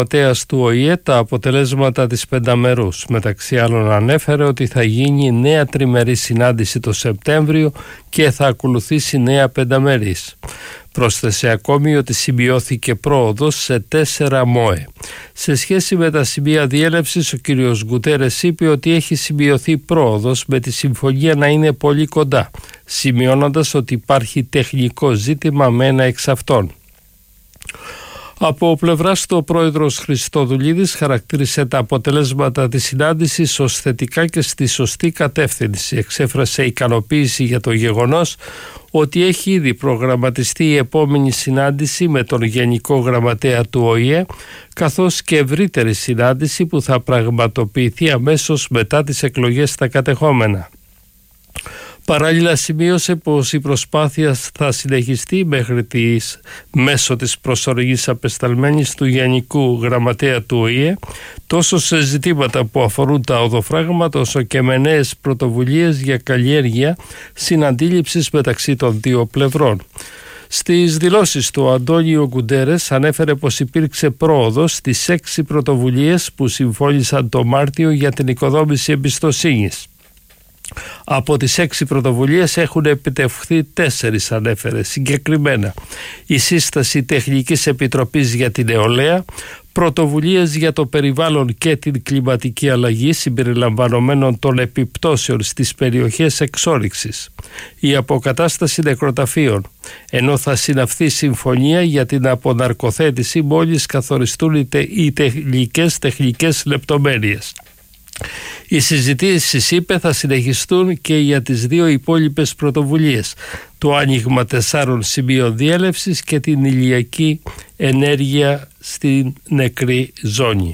Γραμματέας του ΟΗΕ τα αποτελέσματα της πενταμερούς. Μεταξύ άλλων ανέφερε ότι θα γίνει νέα τριμερή συνάντηση το Σεπτέμβριο και θα ακολουθήσει νέα πενταμερής. Πρόσθεσε ακόμη ότι σημειώθηκε πρόοδος σε 4 ΜΟΕ. Σε σχέση με τα σημεία διέλευσης, ο κ. Γκουτέρες είπε ότι έχει σημειωθεί πρόοδος με τη συμφωνία να είναι πολύ κοντά, σημειώνοντας ότι υπάρχει τεχνικό ζήτημα με ένα εξ αυτών. Από πλευράς του, ο πρόεδρος Χριστοδουλίδης χαρακτήρισε τα αποτελέσματα της συνάντησης ως θετικά και στη σωστή κατεύθυνση. Εξέφρασε ικανοποίηση για το γεγονός ότι έχει ήδη προγραμματιστεί η επόμενη συνάντηση με τον Γενικό Γραμματέα του ΟΗΕ, καθώς και ευρύτερη συνάντηση που θα πραγματοποιηθεί αμέσως μετά τις εκλογές στα κατεχόμενα. Παράλληλα σημείωσε πως η προσπάθεια θα συνεχιστεί μέσω της προσωρινής απεσταλμένης του Γενικού Γραμματέα του ΟΗΕ, τόσο σε ζητήματα που αφορούν τα οδοφράγματα όσο και με νέες πρωτοβουλίες για καλλιέργεια συναντήληψης μεταξύ των δύο πλευρών. Στις δηλώσεις του, ο Αντώνιο Γκουντέρες ανέφερε πως υπήρξε πρόοδος στις 6 πρωτοβουλίες που συμφώνησαν το Μάρτιο για την οικοδόμηση εμπιστοσύνης. Από τις 6 πρωτοβουλίες έχουν επιτευχθεί 4, ανέφερε συγκεκριμένα: η σύσταση Τεχνικής Επιτροπής για την Νεολαία, πρωτοβουλίες για το περιβάλλον και την κλιματική αλλαγή συμπεριλαμβανομένων των επιπτώσεων στις περιοχές εξόρυξης, η αποκατάσταση νεκροταφείων, ενώ θα συναυθεί συμφωνία για την αποναρκοθέτηση μόλις καθοριστούν οι τεχνικές λεπτομέρειες. Οι συζητήσεις, είπε, θα συνεχιστούν και για τις 2 υπόλοιπες πρωτοβουλίες, το άνοιγμα 4 σημείων διέλευσης και την ηλιακή ενέργεια στην νεκρή ζώνη.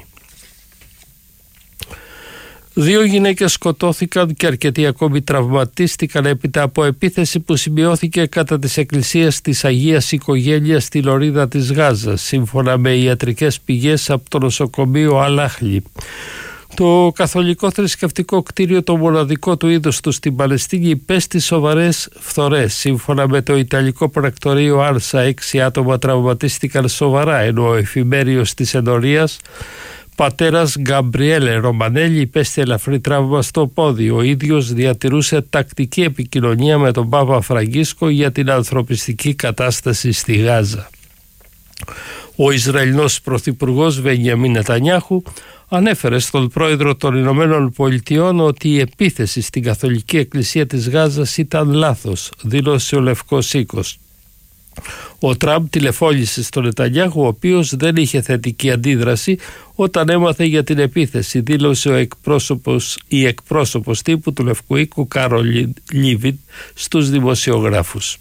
2 γυναίκες σκοτώθηκαν και αρκετοί ακόμη τραυματίστηκαν έπειτα από επίθεση που σημειώθηκε κατά της εκκλησίας της Αγίας Οικογένειας στη λωρίδα της Γάζας, σύμφωνα με ιατρικές πηγές από το νοσοκομείο Αλάχλι. Το καθολικό θρησκευτικό κτίριο, το μοναδικό του είδους του στην Παλαιστίνη, υπέστη σοβαρές φθορές. Σύμφωνα με το Ιταλικό πρακτορείο Άρσα, 6 άτομα τραυματίστηκαν σοβαρά, ενώ ο εφημέριος της ενορίας, πατέρας Γκαμπριέλε Ρωμανέλη, υπέστη ελαφρύ τραύμα στο πόδι. Ο ίδιος διατηρούσε τακτική επικοινωνία με τον Πάπα Φραγκίσκο για την ανθρωπιστική κατάσταση στη Γάζα. Ο Ισραηλινός Πρωθυπουργός Μπενιαμίν Νετανιάχου ανέφερε στον πρόεδρο των Ηνωμένων Πολιτειών ότι η επίθεση στην Καθολική Εκκλησία της Γάζας ήταν λάθος, δήλωσε ο Λευκός Οίκος. Ο Τραμπ τηλεφώνησε στον Νετανιάχου, ο οποίος δεν είχε θετική αντίδραση όταν έμαθε για την επίθεση, δήλωσε η εκπρόσωπος τύπου του Λευκού Οίκου Κάρολιν Λίβιτ στους δημοσιογράφους.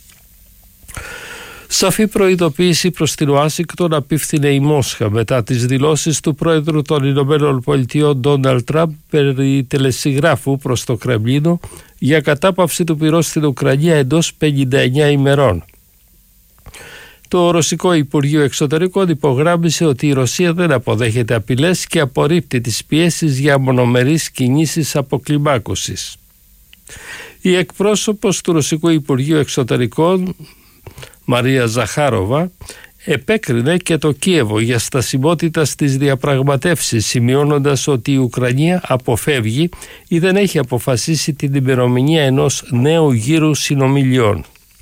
Σαφή προειδοποίηση προς την Ουάσιγκτον απίφθινε η Μόσχα μετά τις δηλώσεις του πρόεδρου των Ηνωμένων Πολιτειών Ντόναλντ Τραμπ περί τελεσυγράφου προς το Κρεμλίνο για κατάπαυση του πυρός στην Ουκρανία εντός 59 ημερών. Το Ρωσικό Υπουργείο Εξωτερικών υπογράμμισε ότι η Ρωσία δεν αποδέχεται απειλές και απορρίπτει τις πιέσεις για μονομερείς κινήσεις αποκλιμάκωσης. Η εκπρόσωπος του Ρωσικού Υπουργείου Εξωτερικών, Μαρία Ζαχάροβα, επέκρινε και το Κίεβο για στασιμότητα στις διαπραγματεύσεις, σημειώνοντας ότι η Ουκρανία αποφεύγει ή δεν έχει αποφασίσει την ημερομηνία ενός νέου γύρου συνομιλιών.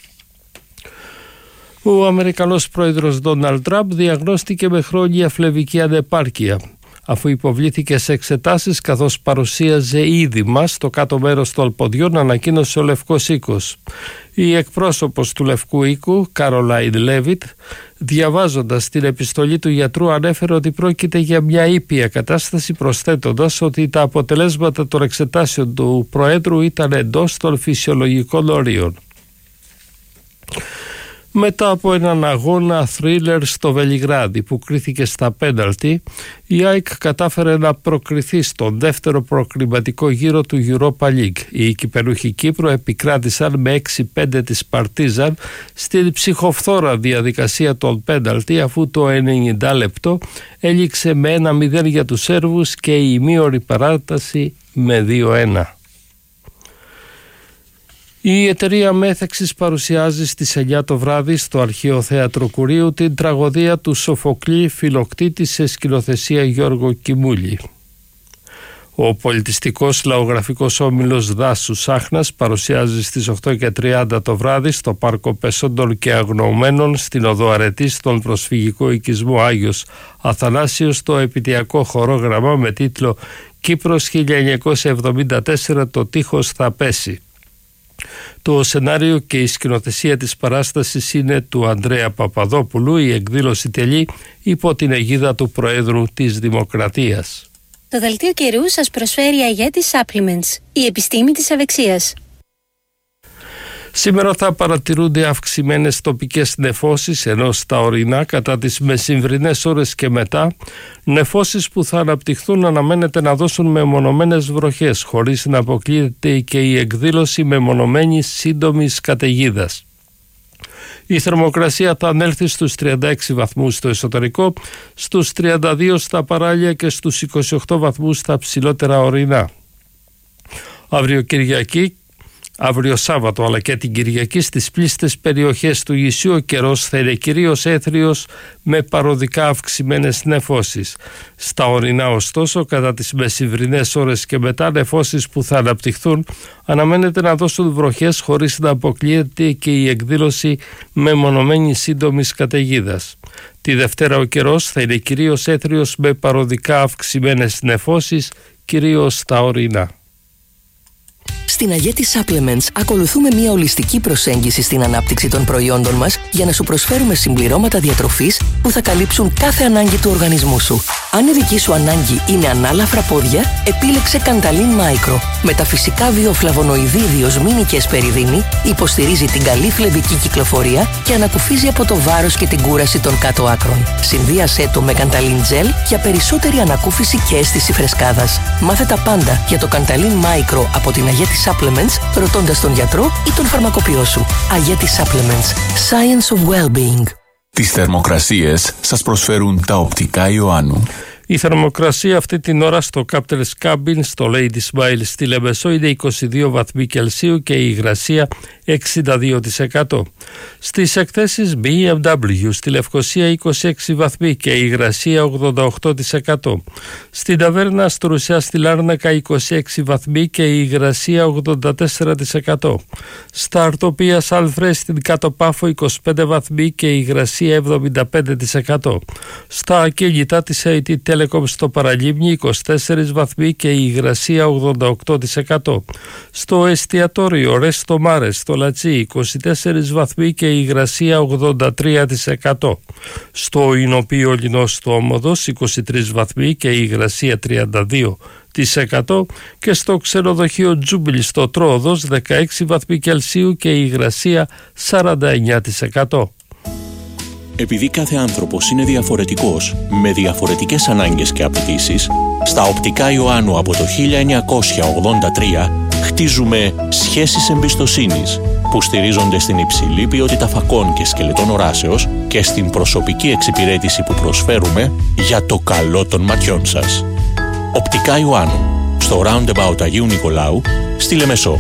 Ο Αμερικανός πρόεδρος Ντόναλντ Τραμπ διαγνώστηκε με χρόνια φλεβική ανεπάρκεια, αφού υποβλήθηκε σε εξετάσεις καθώς παρουσίαζε είδημα στο κάτω μέρος των ποδιών, ανακοίνωσε ο Λευκός Οίκος. Η εκπρόσωπος του Λευκού Οίκου, Κάρολαϊν Λέβιτ, διαβάζοντας την επιστολή του γιατρού, ανέφερε ότι πρόκειται για μια ήπια κατάσταση, προσθέτοντας ότι τα αποτελέσματα των εξετάσεων του Προέδρου ήταν εντός των φυσιολογικών ορίων. Μετά από έναν αγώνα θρίλερ στο Βελιγράδι που κρίθηκε στα πέναλτι, η ΑΕΚ κατάφερε να προκριθεί στον δεύτερο προκριματικό γύρο του Europa League. Οι κυπελούχοι Κύπρο επικράτησαν με 6-5 της Παρτίζαν στην ψυχοφθόρα διαδικασία των πέναλτι, αφού το 90 λεπτό έληξε με 1-0 για τους Σέρβους και η ημίωρη παράταση με 2-1. Η εταιρεία Μέθεξης παρουσιάζει στις 9 το βράδυ στο Αρχαίο Θέατρο Κουρίου την τραγωδία του Σοφοκλή Φιλοκτήτη σε σκηνοθεσία Γιώργο Κιμούλη. Ο πολιτιστικός λαογραφικός όμιλος Δάσου Σάχνας παρουσιάζει στις 8:30 το βράδυ στο Πάρκο Πεσόντων και Αγνοωμένων στην Οδό Αρετής στον προσφυγικό οικισμό Άγιος Αθανάσιος το επαιτειακό χορόγραμμα με τίτλο «Κύπρος 1974, το τείχος θα πέσει». Το σενάριο και η σκηνοθεσία της παράστασης είναι του Ανδρέα Παπαδόπουλου. Η εκδήλωση τελεί υπό την αιγίδα του Προέδρου της Δημοκρατίας. Το δελτίο καιρού σας προσφέρει η Αγέτης Supplements, η επιστήμη της ευεξίας. Σήμερα θα παρατηρούνται αυξημένες τοπικές νεφώσεις, ενώ στα ορεινά κατά τις μεσημβρινές ώρες και μετά νεφώσεις που θα αναπτυχθούν αναμένεται να δώσουν μεμονωμένες βροχές, χωρίς να αποκλείεται και η εκδήλωση μεμονωμένης σύντομης καταιγίδας. Η θερμοκρασία θα ανέλθει στους 36 βαθμούς στο εσωτερικό, στους 32 στα παράλια και στους 28 βαθμούς στα ψηλότερα ορεινά. Αύριο Σάββατο αλλά και την Κυριακή στις πλήστες περιοχές του νησιού ο καιρός θα είναι κυρίως έθριος με παροδικά αυξημένες νεφώσεις. Στα ορεινά ωστόσο κατά τις μεσημβρινές ώρες και μετά νεφώσεις που θα αναπτυχθούν αναμένεται να δώσουν βροχές χωρίς να αποκλείεται και η εκδήλωση μεμονωμένης σύντομης καταιγίδας. Τη Δευτέρα ο καιρός θα είναι κυρίως έθριος με παροδικά αυξημένες νεφώσεις κυρίως στα ορεινά. Στην Αγέτη Supplements ακολουθούμε μια ολιστική προσέγγιση στην ανάπτυξη των προϊόντων μας για να σου προσφέρουμε συμπληρώματα διατροφής που θα καλύψουν κάθε ανάγκη του οργανισμού σου. Αν η δική σου ανάγκη είναι ανάλαφρα πόδια, επίλεξε Cantalin Micro. Με τα φυσικά βιοφλαβονοειδή διοσμίνη και εσπεριδίνη υποστηρίζει την καλή φλεβική κυκλοφορία και ανακουφίζει από το βάρος και την κούραση των κάτω άκρων. Συνδύασέ το με Cantalin Gel για περισσότερη ανακούφιση και αίσθηση φρεσκάδας. Μάθε τα πάντα για το Cantalin Micro από την Αγέτη Supplements, ρωτώντας τον γιατρό ή τον φαρμακοποιό σου. Αγέτη Supplements. Science of Well-being. Τις θερμοκρασίες σας προσφέρουν τα οπτικά Ιωάννου. Η θερμοκρασία αυτή την ώρα στο Captain's Cabin στο Lady Smile στη Λεμεσό είναι 22 βαθμοί Κελσίου και η υγρασία 62%. Στις εκθέσεις BMW στη Λευκοσία 26 βαθμοί και η υγρασία 88%. Στην Ταβέρνα Στρουσιά στη Λάρνακα 26 βαθμοί και η υγρασία 84%. Στα Αρτοπία Σαλφρέ στην Κάτω Πάφο 25 βαθμοί και η υγρασία 75%. Στα ακίνητα της AT Telecom στο Παραλίμνη 24 βαθμοί και η υγρασία 88%. Στο εστιατόριο Ρέστο Μάρε στο Λατσί 24 βαθμοί και η υγρασία 83%. Στο Ινοπείο Λινό στο Όμοδος 23 βαθμοί και η υγρασία 32%. Και στο ξενοδοχείο Τζούμπιλ στο Τρόοδος 16 βαθμοί Κελσίου και η υγρασία 49%. Επειδή κάθε άνθρωπος είναι διαφορετικός, με διαφορετικές ανάγκες και απαιτήσεις, στα οπτικά Ιωάννου από το 1983 χτίζουμε σχέσεις εμπιστοσύνης που στηρίζονται στην υψηλή ποιότητα φακών και σκελετών οράσεως και στην προσωπική εξυπηρέτηση που προσφέρουμε για το καλό των ματιών σας. Οπτικά Ιωάννου, στο Roundabout Αγίου Νικολάου, στη Λεμεσό.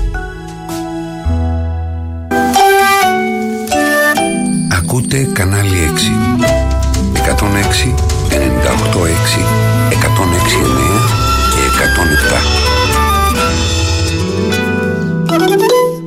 Ακούτε κανάλι 6. 106, 98,6, 106,9 και 107.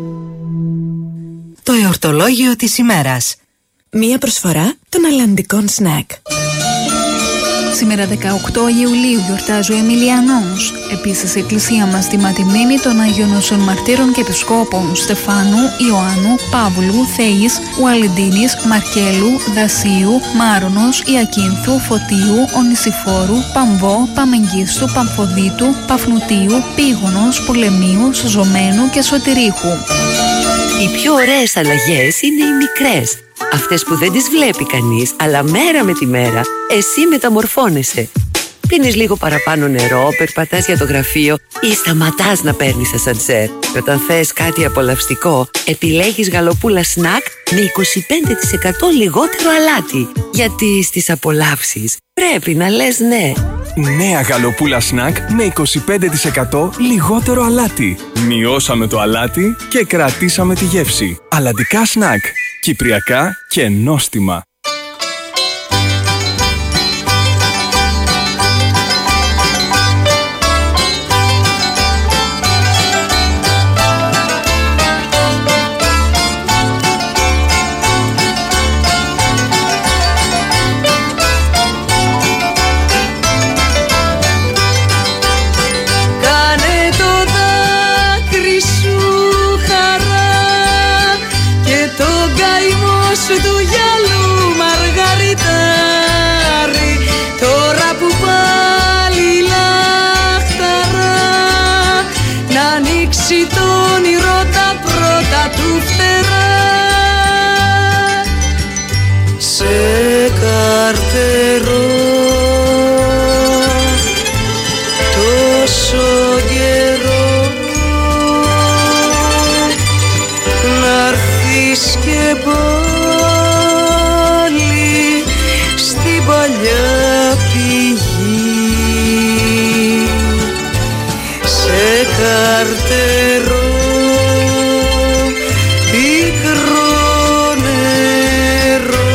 Το εορτολόγιο της ημέρας. Μία προσφορά των αλλαντικών σνακ. Σήμερα 18 Ιουλίου γιορτάζει ο Εμιλιανός. Επίσης η εκκλησία μας τιμά τη μνήμη των Αγίων Οσών Μαρτύρων και Επισκόπων Στεφάνου, Ιωάννου, Παύλου, Θεής, Ουαλεντίνης, Μαρκέλου, Δασίου, Μάρονος, Ιακίνθου, Φωτίου, Ονησιφόρου, Παμβό, Παμεγγίστου, Παμφοδίτου, Παφνουτίου, Πήγονος, Πολεμίου, Σωζωμένου και Σωτηρίχου. Οι πιο ωραίες αλλαγές είναι οι μικρές. Αυτές που δεν τις βλέπει κανείς, αλλά μέρα με τη μέρα εσύ μεταμορφώνεσαι. Πίνεις λίγο παραπάνω νερό, περπατάς για το γραφείο ή σταματάς να παίρνεις ασανσέρ. Και όταν θες κάτι απολαυστικό, επιλέγεις γαλοπούλα σνακ με 25% λιγότερο αλάτι. Γιατί στις απολαύσεις πρέπει να λες ναι. Νέα γαλοπούλα σνακ με 25% λιγότερο αλάτι. Μειώσαμε το αλάτι και κρατήσαμε τη γεύση. Αλλαντικά σνακ. Κυπριακά και νόστιμα. Του γυαλού μαργαριτάρι, τώρα που πάλι λαχταρά, να ανοίξει το όνειρο τα πρώτα του φτερά. Σε καρτερό τόσο καιρό, να'ρθείς και παλιά πηγή, σε καρτερό πικρό νερό.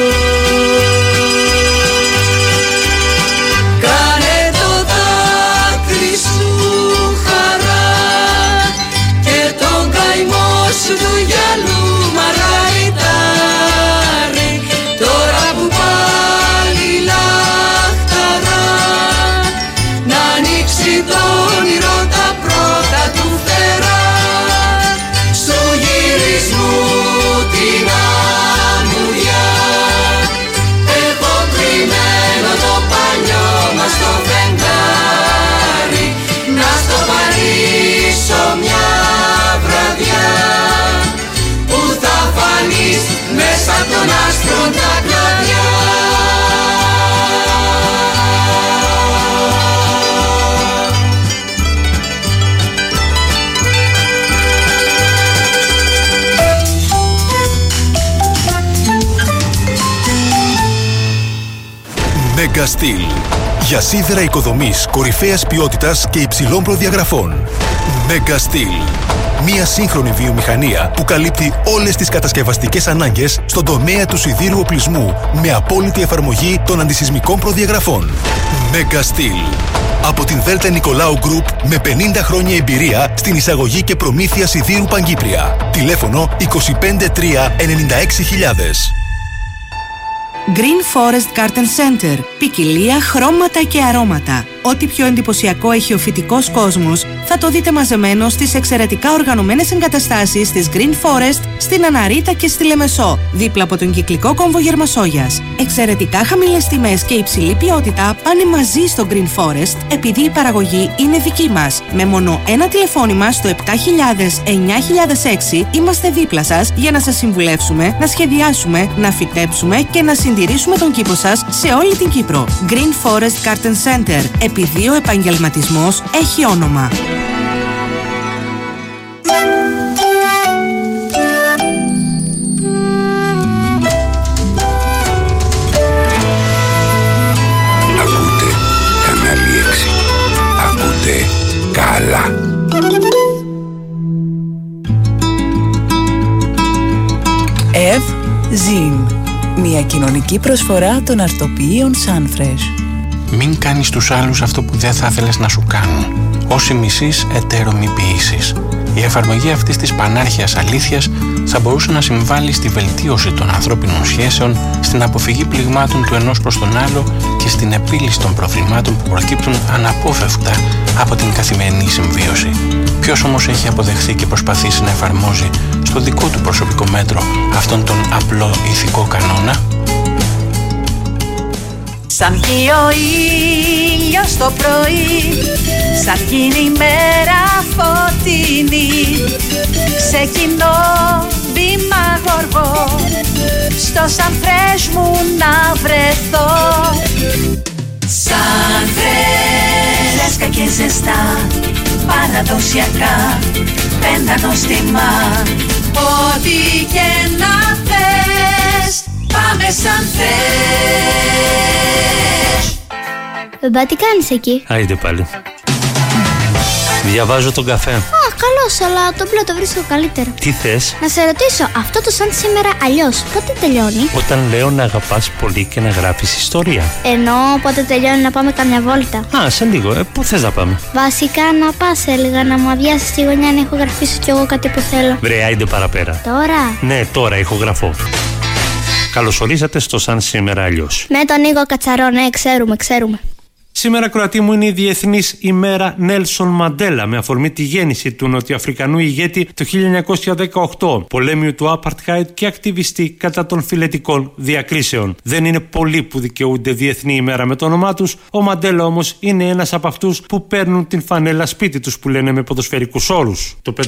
Κάνε το δάκρυ σου χαρά και τον καημό σου του γυαλού μαργαριτάρι, τώρα που το όνειρο τα πρώτα του φτερά. Στου γυρισμού την αμμουδιά έχω κρυμμένο το παλιό μας το φεγγάρι, να στο παρήσω μια βραδιά που θα φανείς μέσα απ' τον άστρο τα κλαδιά. Mega Steel. Για σίδερα οικοδομής κορυφαίας ποιότητας και υψηλών προδιαγραφών. Mega Steel. Μια σύγχρονη βιομηχανία που καλύπτει όλες τις κατασκευαστικές ανάγκες στον τομέα του σιδήρου οπλισμού με απόλυτη εφαρμογή των αντισυσμικών προδιαγραφών. Mega Steel. Από την Δέλτα Νικολάου Group με 50 χρόνια εμπειρία στην εισαγωγή και προμήθεια σιδήρου Παγκύπρια. Τηλέφωνο 253 96000. Green Forest Garden Center. Ποικιλία, χρώματα και αρώματα. Ό,τι πιο εντυπωσιακό έχει ο φυτικός κόσμος θα το δείτε μαζεμένο στις εξαιρετικά οργανωμένες εγκαταστάσεις της Green Forest στην Αναρίτα και στη Λεμεσό, δίπλα από τον κυκλικό κόμβο Γερμασόγειας. Εξαιρετικά χαμηλές τιμές και υψηλή ποιότητα πάνε μαζί στο Green Forest επειδή η παραγωγή είναι δική μας. Με μόνο ένα τηλεφώνημα στο 7000-9006 είμαστε δίπλα σας για να σας συμβουλεύσουμε, να σχεδιάσουμε, να φυτέψουμε και να συντηρήσουμε τον κήπο σας σε όλη την Κύπρο. Green Forest Garden Center. Επειδή ο επαγγελματισμός έχει όνομα. Ακούτε κανάλι 6. Ακούτε καλά. Ζιν. Μια κοινωνική προσφορά των αρτοποιείων Sunfresh. Μην κάνεις τους άλλους αυτό που δεν θα ήθελες να σου κάνουν. Όσοι μισείς, εταίρο μη ποιήσεις. Η εφαρμογή αυτής της πανάρχαιας αλήθειας θα μπορούσε να συμβάλλει στη βελτίωση των ανθρώπινων σχέσεων, στην αποφυγή πληγμάτων του ενός προς τον άλλο και στην επίλυση των προβλημάτων που προκύπτουν αναπόφευκτα από την καθημερινή συμβίωση. Ποιος όμως έχει αποδεχθεί και προσπαθήσει να εφαρμόζει στο δικό του προσωπικό μέτρο αυτόν τον απλό ηθικό κανόνα? Σαν βγει ο ήλιος το πρωί, σαν γίνει η μέρα φωτεινή, ξεκινώ βήμα γοργό, στο Sunfresh μου να βρεθώ. Sunfresh, φρέσκα και ζεστά, παραδοσιακά, πέντα νοστιμά, ό,τι και να θες, πάμε Sunfresh. Μπα, τι κάνεις εκεί? Άιντε πάλι. Διαβάζω τον καφέ. Καλώς, αλλά το μπλε το βρίσκω καλύτερο. Τι θες? Να σε ρωτήσω, αυτό το σαν σήμερα αλλιώς, πότε τελειώνει? Όταν λέω να αγαπάς πολύ και να γράφεις ιστορία. Ενώ πότε τελειώνει να πάμε καμιά βόλτα? Σε λίγο. Πού θες να πάμε? Βασικά να πας, έλεγα, να μου αδειάσεις τη γωνιά να ηχογραφήσω κι εγώ κάτι που θέλω. Βρε, άιντε παραπέρα. Τώρα? Ναι, τώρα ηχογραφώ. Καλωσορίσατε στο σαν σήμερα αλλιώς. Με τον Νίκο Κατσαρό, ναι, ξέρουμε. Σήμερα, Κροατή μου, είναι η Διεθνής ημέρα Νέλσον Μαντέλα, με αφορμή τη γέννηση του νοτιοαφρικανού ηγέτη το 1918, πολέμιου του Απαρτχάιτ και ακτιβιστή κατά των φιλετικών διακρίσεων. Δεν είναι πολλοί που δικαιούνται διεθνή ημέρα με το όνομά τους. Ο Μαντέλα όμως είναι ένας από αυτούς που παίρνουν την φανέλα σπίτι τους, που λένε με ποδοσφαιρικούς όρους. Το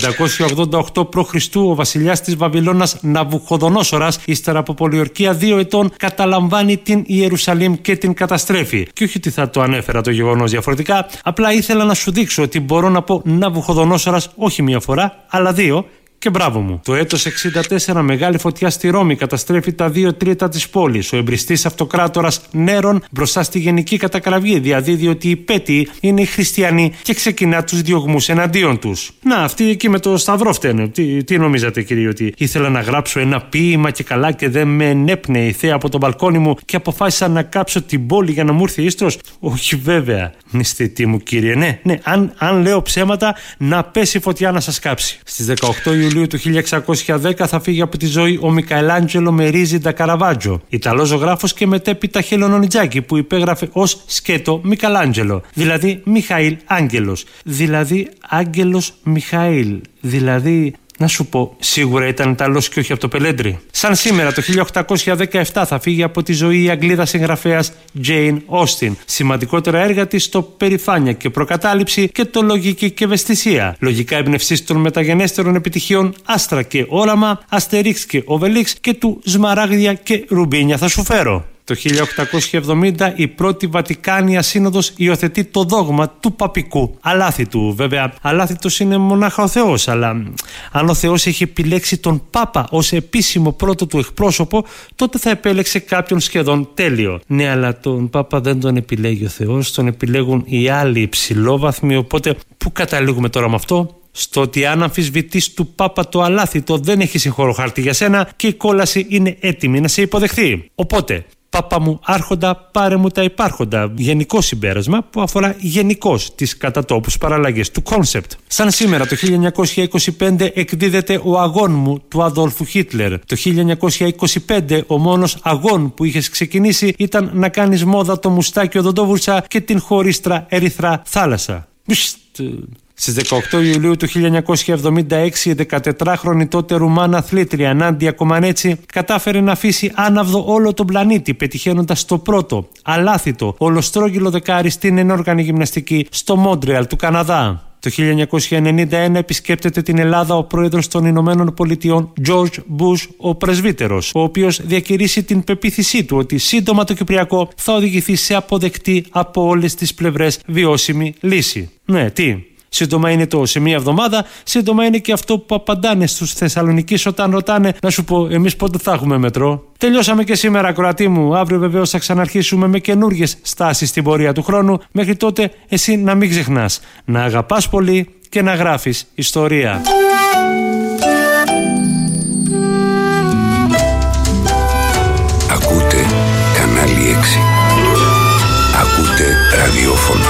588 π.Χ. ο βασιλιάς της Βαβυλώνας Ναβουχοδονόσορας, ύστερα από πολιορκία 2 ετών, καταλαμβάνει την Ιερουσαλήμ και την καταστρέφει. Και όχι ότι θα το ανέφερα το γεγονός διαφορετικά, απλά ήθελα να σου δείξω ότι μπορώ να πω Ναβουχοδονόσορας όχι μία φορά, αλλά 2. Και μπράβο μου. Το έτος 64, μεγάλη φωτιά στη Ρώμη καταστρέφει τα 2/3 της πόλης. Ο εμπριστής αυτοκράτορας Νέρον, μπροστά στη γενική κατακραυγή, διαδίδει ότι οι πέτοιοι είναι οι χριστιανοί και ξεκινά τους διωγμούς εναντίον τους. Να, αυτοί εκεί με το σταυρό φταίνε. Τι νομίζατε, κύριε, ότι ήθελα να γράψω ένα ποίημα και καλά και δεν με ενέπνεε η θέα από το μπαλκόνι μου και αποφάσισα να κάψω την πόλη για να μου έρθει ίστρος? Όχι, βέβαια. Νηστητή μου, κύριε. Ναι, αν λέω ψέματα, να πέσει φωτιά να σας κάψει. Στις 18 Ιουλίου του 1610 θα φύγει από τη ζωή ο Μικαελάντζελο Μερίζι ντα Καραβάτζο, Ιταλός ζωγράφος και μετέπειτα χελωνονιτζάκι, που υπέγραφε ως σκέτο Μικαλάντζελο, δηλαδή Μιχαήλ Άγγελος, δηλαδή Άγγελος Μιχαήλ, δηλαδή... Να σου πω, σίγουρα ήταν Ιταλός και όχι από το Πελέντρι. Σαν σήμερα το 1817 θα φύγει από τη ζωή η Αγγλίδα συγγραφέας Jane Austen. Σημαντικότερα έργα της το Περηφάνεια και Προκατάληψη και το Λογική και Ευαισθησία. Λογικά εμπνευστής των μεταγενέστερων επιτυχιών Άστρα και Όραμα, Αστερίξ και Οβελίξ και του Σμαράγδια και Ρουμπίνια θα σου φέρω. Το 1870 η πρώτη Βατικάνια Σύνοδος υιοθετεί το δόγμα του παπικού αλάθητου. Βέβαια, αλάθητος είναι μονάχα ο Θεός, αλλά αν ο Θεός έχει επιλέξει τον Πάπα ως επίσημο πρώτο του εκπρόσωπο, τότε θα επέλεξε κάποιον σχεδόν τέλειο. Ναι, αλλά τον Πάπα δεν τον επιλέγει ο Θεός, τον επιλέγουν οι άλλοι υψηλόβαθμοι, οπότε πού καταλήγουμε τώρα με αυτό? Στο ότι αν αμφισβητείς του Πάπα το αλάθητο, δεν έχει συγχωροχάρτη για σένα και η κόλαση είναι έτοιμη να σε υποδεχθεί. Οπότε, Πάπα μου άρχοντα, πάρε μου τα υπάρχοντα. Γενικό συμπέρασμα που αφορά γενικώς τις κατατόπους παραλλαγές του κόνσεπτ. Σαν σήμερα το 1925 εκδίδεται ο Αγών μου του Αδόλφου Χίτλερ. Το 1925 ο μόνος αγών που είχες ξεκινήσει ήταν να κάνεις μόδα το μουστάκι οδοντόβουρτσα και την χωρίστρα ερυθρά θάλασσα. Στις 18 Ιουλίου του 1976 η 14χρονη τότε Ρουμάνα αθλήτρια Νάντια Κομανέτσι κατάφερε να αφήσει άναυδο όλο τον πλανήτη, πετυχαίνοντας το πρώτο αλάθητο ολοστρόγγυλο δεκάρι στην ενόργανη γυμναστική στο Μόντρεαλ του Καναδά. Το 1991 επισκέπτεται την Ελλάδα ο πρόεδρος των Ηνωμένων Πολιτειών George Bush ο πρεσβύτερος, ο οποίος διακηρύσει την πεποίθησή του ότι σύντομα το Κυπριακό θα οδηγηθεί σε αποδεκτή από όλες τις πλευρές βιώσιμη λύση. Ναι, τι? Σύντομα είναι το σε μία εβδομάδα, σύντομα είναι και αυτό που απαντάνε στους Θεσσαλονικείς όταν ρωτάνε, να σου πω, εμείς πότε θα έχουμε μετρό? Τελειώσαμε και σήμερα, Κροατή μου. Αύριο βεβαίως θα ξαναρχίσουμε με καινούργιες στάσεις στην πορεία του χρόνου. Μέχρι τότε εσύ να μην ξεχνάς να αγαπάς πολύ και να γράφεις ιστορία. Ακούτε κανάλι 6. Ακούτε ραδιόφωνο.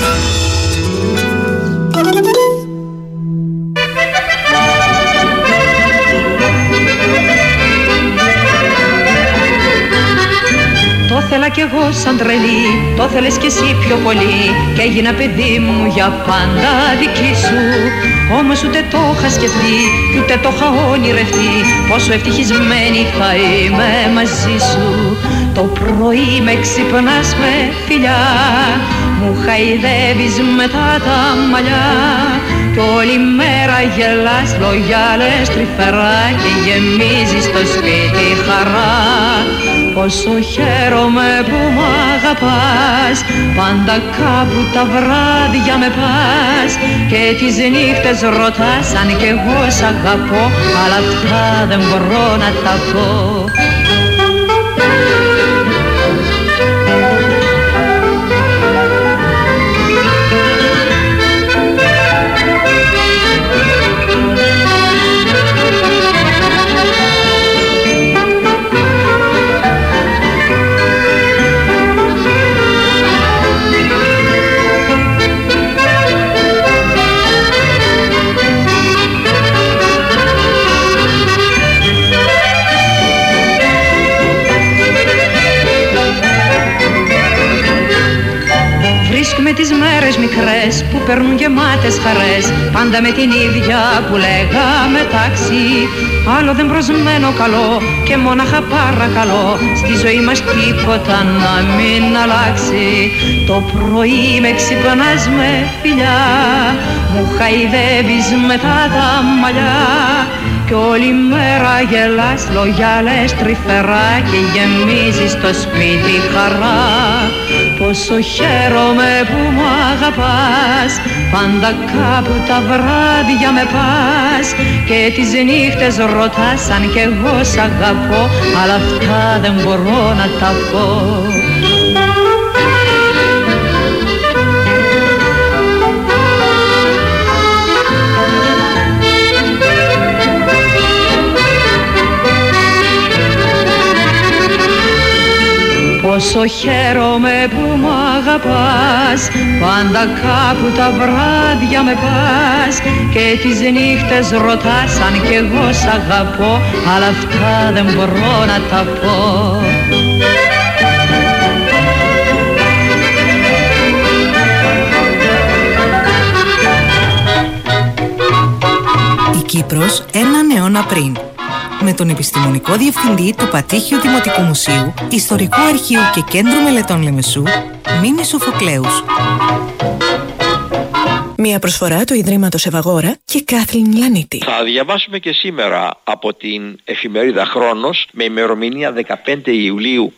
Το θέλα κι εγώ σαν τρελή, το θέλες κι εσύ πιο πολύ και έγινα παιδί μου για πάντα δική σου. Όμως ούτε το είχα σκεφτεί, ούτε το είχα όνειρευτεί πόσο ευτυχισμένη θα είμαι μαζί σου. Το πρωί με ξυπνάς με φιλιά, μου χαϊδεύεις μετά τα μαλλιά κι όλη μέρα γελάς λόγια λες τρυφερά και γεμίζεις το σπίτι χαρά. Πόσο χαίρομαι που μ' αγαπάς, πάντα κάπου τα βράδια με πας και τις νύχτες ρωτάς αν κι εγώ σ' αγαπώ, αλλά αυτά δεν μπορώ να τα πω. βρίσκουμε τις μέρες μικρές που περνούν γεμάτες χαρές, πάντα με την ίδια που λέγαμε τάξη. Άλλο δεν προσμένω καλό και μόναχα παρακαλώ, στη ζωή μας τίποτα να μην αλλάξει. Το πρωί με ξυπνάς με φιλιά, μου χαϊδεύεις μετά τα μαλλιά, κι όλη μέρα γελάς, λόγια λες τρυφερά και γεμίζεις το σπίτι χαρά. Πόσο χαίρομαι που μου αγαπάς, πάντα κάπου τα βράδια με πας και τις νύχτες ρωτάς αν κι εγώ σ' αγαπώ, αλλά αυτά δεν μπορώ να τα πω. Πόσο χαίρομαι που μ' αγαπάς, πάντα κάπου τα βράδια με πας και τις νύχτες ρωτάς αν κι εγώ σ' αγαπώ, αλλά αυτά δεν μπορώ να τα πω. Η Κύπρος έναν αιώνα πριν. Με τον επιστημονικό διευθυντή του Πατήχιου Δημοτικού Μουσείου, Ιστορικού Αρχείου και Κέντρου Μελετών Λεμεσού, Μίμη Σοφοκλέους. Μια προσφορά του Ιδρύματος Ευαγόρα και Κάθλιν Λανίτη. Θα διαβάσουμε και σήμερα από την εφημερίδα Χρόνος με ημερομηνία 15 Ιουλίου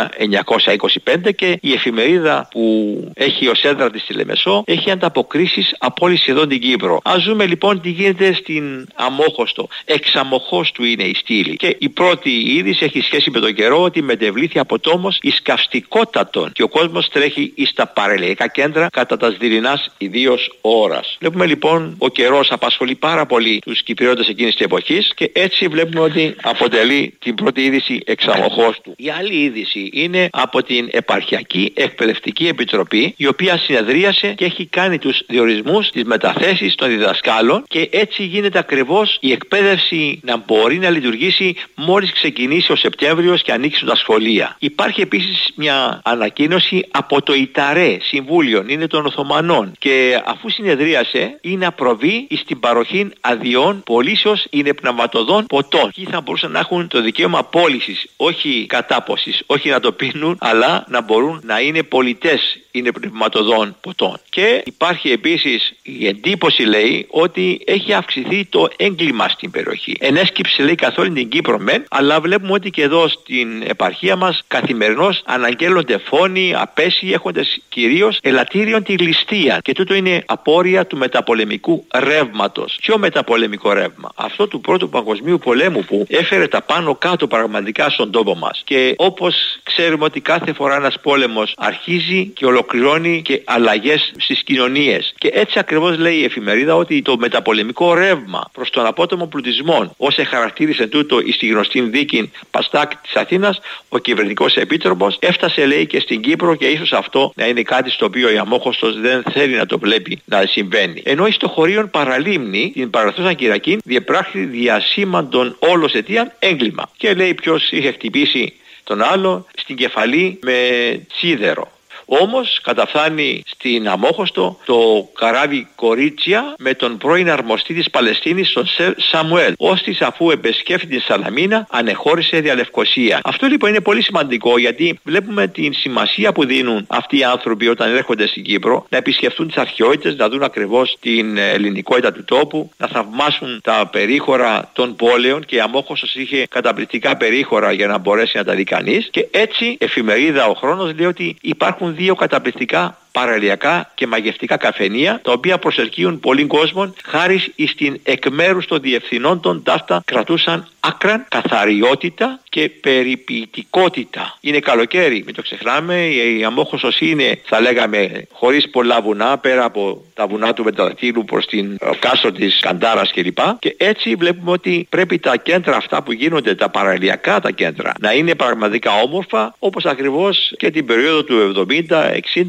1925 και η εφημερίδα που έχει ως έδρα της στη Λεμεσό έχει ανταποκρίσεις από όλη σχεδόν την Κύπρο. Ας δούμε λοιπόν τι γίνεται στην Αμόχωστο. Εξαμοχώστου είναι η στήλη. Και η πρώτη είδηση έχει σχέση με τον καιρό, ότι μετεβλήθη από τόμος εις καυστικότατον και ο κόσμος τρέχει εις τα παραλιακά κέντρα κατά τα σδηρινάς ιδίως ώρας. Βλέπουμε λοιπόν ο καιρός απασχολεί πάρα πολύ τους Κυπριώτες εκείνης της εποχής και έτσι βλέπουμε ότι αποτελεί την πρώτη είδηση εξαμοχώστου. Η άλλη είδηση είναι από την Επαρχιακή Εκπαιδευτική Επιτροπή, η οποία συνεδρίασε και έχει κάνει τους διορισμούς, τις μεταθέσεις των διδασκάλων και έτσι γίνεται ακριβώς η εκπαίδευση να μπορεί να λειτουργήσει μόλις ξεκινήσει ο Σεπτέμβριος και ανοίξουν τα σχολεία. Υπάρχει επίσης μια ανακοίνωση από το ΙΤΑΡΕ Συμβούλιο, είναι των Οθωμανών, και αφού συνεδρίασε ή να προβεί στην παροχή αδειών πωλήσεως υνεπνευματοδών ποτών. Εκεί θα μπορούσαν να έχουν το δικαίωμα πώλησης, όχι κατάποσης, όχι να το πίνουν, αλλά να μπορούν να είναι πολιτές υνεπνευματοδών ποτών. Και υπάρχει επίσης η εντύπωση, λέει, ότι έχει αυξηθεί το έγκλημα στην περιοχή. Ενέσκυψε, λέει, καθ' όλη την Κύπρο μεν, αλλά βλέπουμε ότι και εδώ στην επαρχία μας καθημερινώς αναγγέλλονται φόνοι, απέσιοι, έχοντας κυρίως ελαττήριον τη ληστεία. Και τούτο είναι απόρρια του μεταπολεμικού ρεύματος. Ποιο μεταπολεμικό ρεύμα? Αυτό του Πρώτου Παγκοσμίου Πολέμου που έφερε τα πάνω κάτω πραγματικά στον τόπο μας. Και όπως ξέρουμε ότι κάθε φορά ένας πόλεμος αρχίζει και ολοκληρώνει και αλλαγές στις κοινωνίες. Και έτσι ακριβώς λέει η εφημερίδα ότι το μεταπολεμικό ρεύμα προς τον απότομο πλουτισμό, όσο χαρακτήρισε τούτο στη γνωστή δίκη Παστάκ της Αθήνας, ο κυβερνητικός επίτροπος, έφτασε, λέει, και στην Κύπρο και ίσως αυτό να είναι κάτι στο οποίο η Αμόχωστος δεν θέλει να το βλέπει να συμβαίνει. Ενώ εις το χωρίον Παραλίμνη, την παρελθούσα Κυριακή, διεπράχθη διασήμαντον όλος αιτίαν έγκλημα. Και λέει ποιος είχε χτυπήσει τον άλλο στην κεφαλή με σίδερο. Όμως καταφθάνει στην Αμόχωστο το καράβι Κορίτσια με τον πρώην αρμοστή της Παλαιστίνης, τον Σαμουέλ, ώστις αφού εμπεσκέφθη την Σαλαμίνα ανεχώρησε διαλευκοσία. Αυτό λοιπόν είναι πολύ σημαντικό, γιατί βλέπουμε την σημασία που δίνουν αυτοί οι άνθρωποι όταν έρχονται στην Κύπρο, να επισκεφτούν τις αρχαιότητες, να δουν ακριβώς την ελληνικότητα του τόπου, να θαυμάσουν τα περίχωρα των πόλεων, και η Αμόχωστος είχε καταπληκτικά περίχωρα για να μπορέσει να τα δει κανείς. Και έτσι εφημερίδα Ο Χρόνος λέει ότι υπάρχουν δύο καταπληκτικά παραλιακά και μαγευτικά καφενεία, τα οποία προσελκύουν πολλοί κόσμον, χάρη στην εκ μέρους των διευθυνών των ταύτα κρατούσαν άκραν καθαριότητα και περιποιητικότητα. Είναι καλοκαίρι, μην το ξεχνάμε, η Αμόχωστος είναι, θα λέγαμε, χωρίς πολλά βουνά, πέρα από τα βουνά του Πενταδακτύλου προς την κάστρο της Καντάρας κλπ. Και έτσι βλέπουμε ότι πρέπει τα κέντρα αυτά που γίνονται, τα παραλιακά τα κέντρα, να είναι πραγματικά όμορφα, όπως ακριβώς και την περίοδο του 70-60 υπάρχουν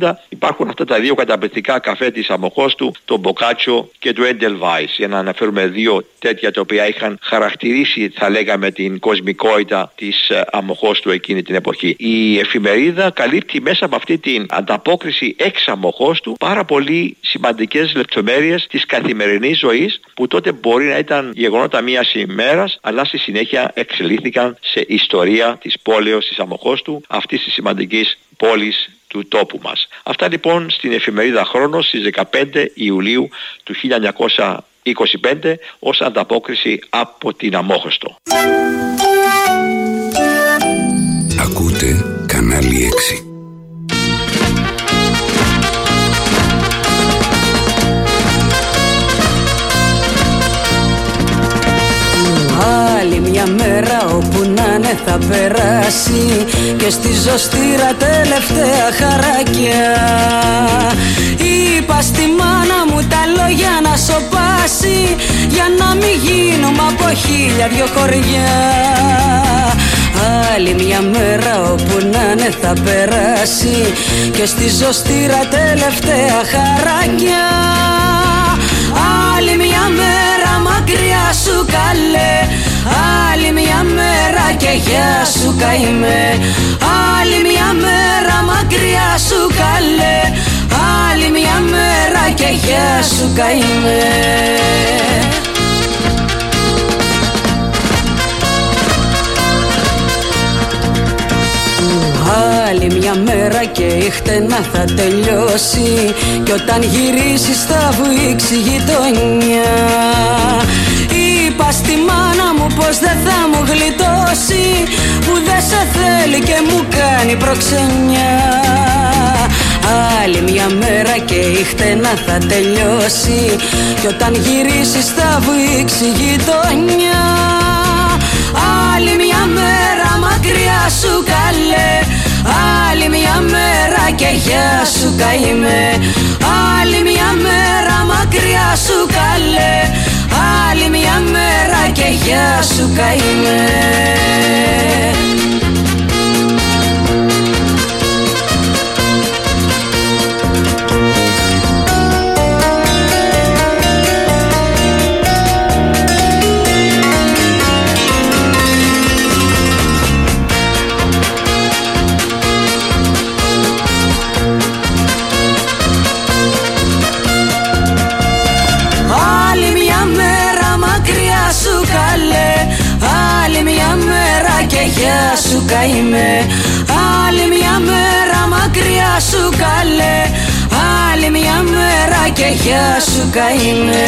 υπάρχουν αυτά τα δύο καταπληκτικά καφέ της Αμοχώστου, το Μποκάτσο και το Edelweiss, για να αναφέρουμε δύο τέτοια τα οποία είχαν χαρακτηρίσει, θα λέγαμε, την κοσμικότητα της Αμοχώστου εκείνη την εποχή. Η εφημερίδα καλύπτει μέσα από αυτή την ανταπόκριση εξ Αμοχώστου πάρα πολύ σημαντικές λεπτομέρειες της καθημερινής ζωής, που τότε μπορεί να ήταν γεγονότα μιας ημέρας, αλλά στη συνέχεια εξελίχθηκαν σε ιστορία της πόλεως της Αμοχώστου, αυτής της σημαντικής πόλης του τόπου μας. Αυτά λοιπόν στην εφημερίδα Χρόνος στις 15 Ιουλίου του 1925 ως ανταπόκριση από την Αμόχωστο. Ακούτε κανάλι 6. Άλλη μια μέρα όπου να είναι θα περάσει και στη ζωστήρα τελευταία χαράκια. Είπα στη μάνα μου τα λόγια να σωπάσει, για να μην γίνουμε από 1000 χωριά. Άλλη μια μέρα όπου να είναι θα περάσει και στη ζωστήρα τελευταία χαράκια. Άλλη μια μέρα μακριά σου καλέ, άλλη μια μέρα και γεια σου καημέ. Άλλη μια μέρα μακριά σου καλέ, άλλη μια μέρα και γεια σου καημέ. Άλλη μια μέρα και η χτένα θα τελειώσει, κι όταν γυρίσεις θα βουήξει η γειτονιά. Είπα στη μάνα μου πως δεν θα μου γλιτώσει, που δεν σε θέλει και μου κάνει προξενιά. Άλλη μια μέρα και η χτένα θα τελειώσει, κι όταν γυρίσεις θα βουήξει η γειτονιά. Άλλη μια μέρα μακριά σου καλέ, άλλη μια μέρα και γεια σου καημέ. Άλλη μια μέρα μακριά σου καλέ, άλλη μια μέρα και γεια σου καημέ. Άλλη μια μέρα και γεια σου καημέ. Άλλη μια μέρα μακριά σου καλέ, άλλη μια μέρα και γεια σου καημέ.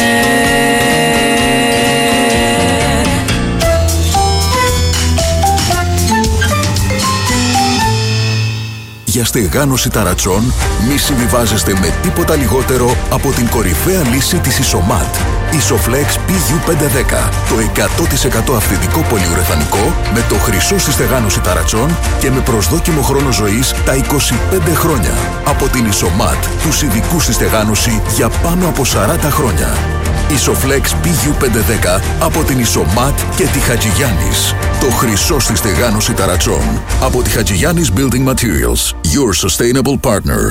Για στεγάνωση ταρατσών μη συμβιβάζεστε με τίποτα λιγότερο από την κορυφαία λύση της Ισομάτ. Isoflex PU510, το 100% αυθεντικό πολυουρεθανικό με το χρυσό στη στεγάνωση ταρατσών και με προσδόκιμο χρόνο ζωής τα 25 χρόνια. Από την Ισομάτ, τους ειδικούς στη στεγάνωση για πάνω από 40 χρόνια. Isoflex PU510 από την Ισομάτ και τη Χατζηγιάννης. Το χρυσό στη στεγάνωση ταρατσών. Από τη Χατζηγιάννης Building Materials. Your sustainable partner.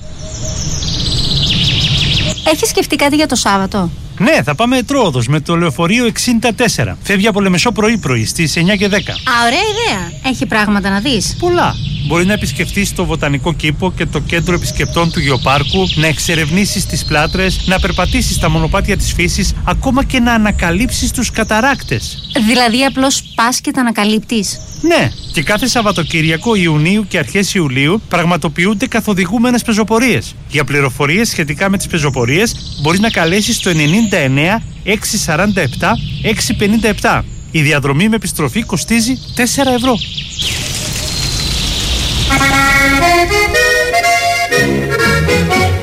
Έχεις σκεφτεί κάτι για το Σάββατο? Ναι, θα πάμε Ετρόοδος με το λεωφορείο 64. Φεύγει από Λεμεσό πρωί-πρωί στις 9 και 10. Ωραία ιδέα. Έχει πράγματα να δεις? Πολλά. Μπορεί να επισκεφτείς το Βοτανικό Κήπο και το Κέντρο Επισκεπτών του Γεωπάρκου, να εξερευνήσεις τις πλάτρες, να περπατήσεις στα μονοπάτια της φύσης, ακόμα και να ανακαλύψεις τους καταράκτες. Δηλαδή απλώς πας και τα ανακαλύπτεις? Ναι, και κάθε Σαββατοκύριακο Ιουνίου και αρχές Ιουλίου πραγματοποιούνται καθοδηγούμενες πεζοπορίες. Για πληροφορίες σχετικά με τις πεζοπορίες μπορείς να καλέσεις το 99 647 657. Η διαδρομή με επιστροφή κοστίζει 4 ευρώ.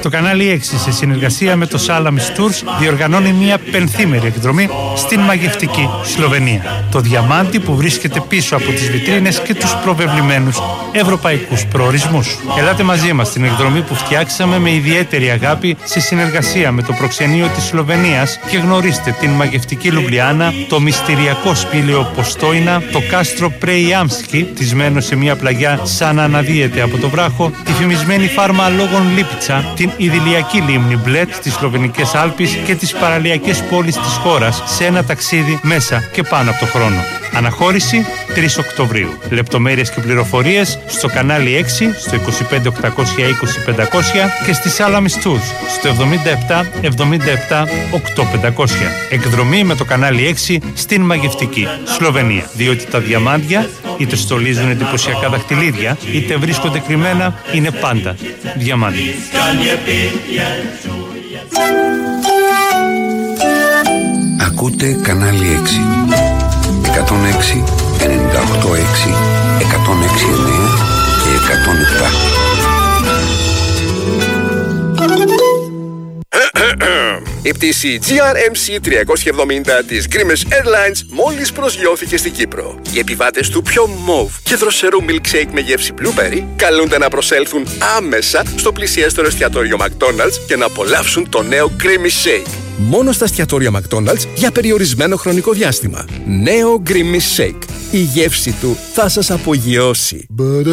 Το κανάλι 6 σε συνεργασία με το Salamis Tours διοργανώνει μια πενθήμερη εκδρομή στην μαγευτική Σλοβενία. Το διαμάντι που βρίσκεται πίσω από τις βιτρίνες και τους προβεβλημένους ευρωπαϊκούς προορισμούς. Ελάτε μαζί μας στην εκδρομή που φτιάξαμε με ιδιαίτερη αγάπη σε συνεργασία με το προξενείο της Σλοβενίας και γνωρίστε την μαγευτική Λουμπλιάνα, το μυστηριακό σπήλαιο Ποστόινα, το κάστρο Πρεϊάμσκι, τισμένο σε μια πλαγιά σαν να αναδύεται από το βράχο, τη φημισμένη φάρμα Λόγων Λίπιτσα, την ιδηλιακή λίμνη Μπλέτ στις Σλοβενικές Άλπεις και τις παραλιακές πόλεις της χώρας σε ένα ταξίδι μέσα και πάνω από το χρόνο. Αναχώρηση 3 Οκτωβρίου. Λεπτομέρειες και πληροφορίες στο κανάλι 6, στο 25 820 500 και στη Salamis Tours στο 77 77 8500. Εκδρομή με το κανάλι 6 στην μαγευτική Σλοβενία. Διότι τα διαμάντια είτε στολίζουν εντυπωσιακά δαχτυλίδια, είτε βρίσκονται κρυμμένα, είναι πάντα διαμάντια. Ακούτε κανάλι 6. 106, 98,6, 106,9 και 107. Η πτήση GRMC 370 της Grimace Airlines μόλις προσγειώθηκε στην Κύπρο. Οι επιβάτες του πιο μοβ και δροσερού milkshake με γεύση blueberry καλούνται να προσέλθουν άμεσα στο πλησιέστερο εστιατόριο McDonald's και να απολαύσουν το νέο Grimace Shake. Μόνο στα εστιατόρια McDonald's για περιορισμένο χρονικό διάστημα. Νέο Grimace Shake. Η γεύση του θα σας απογειώσει.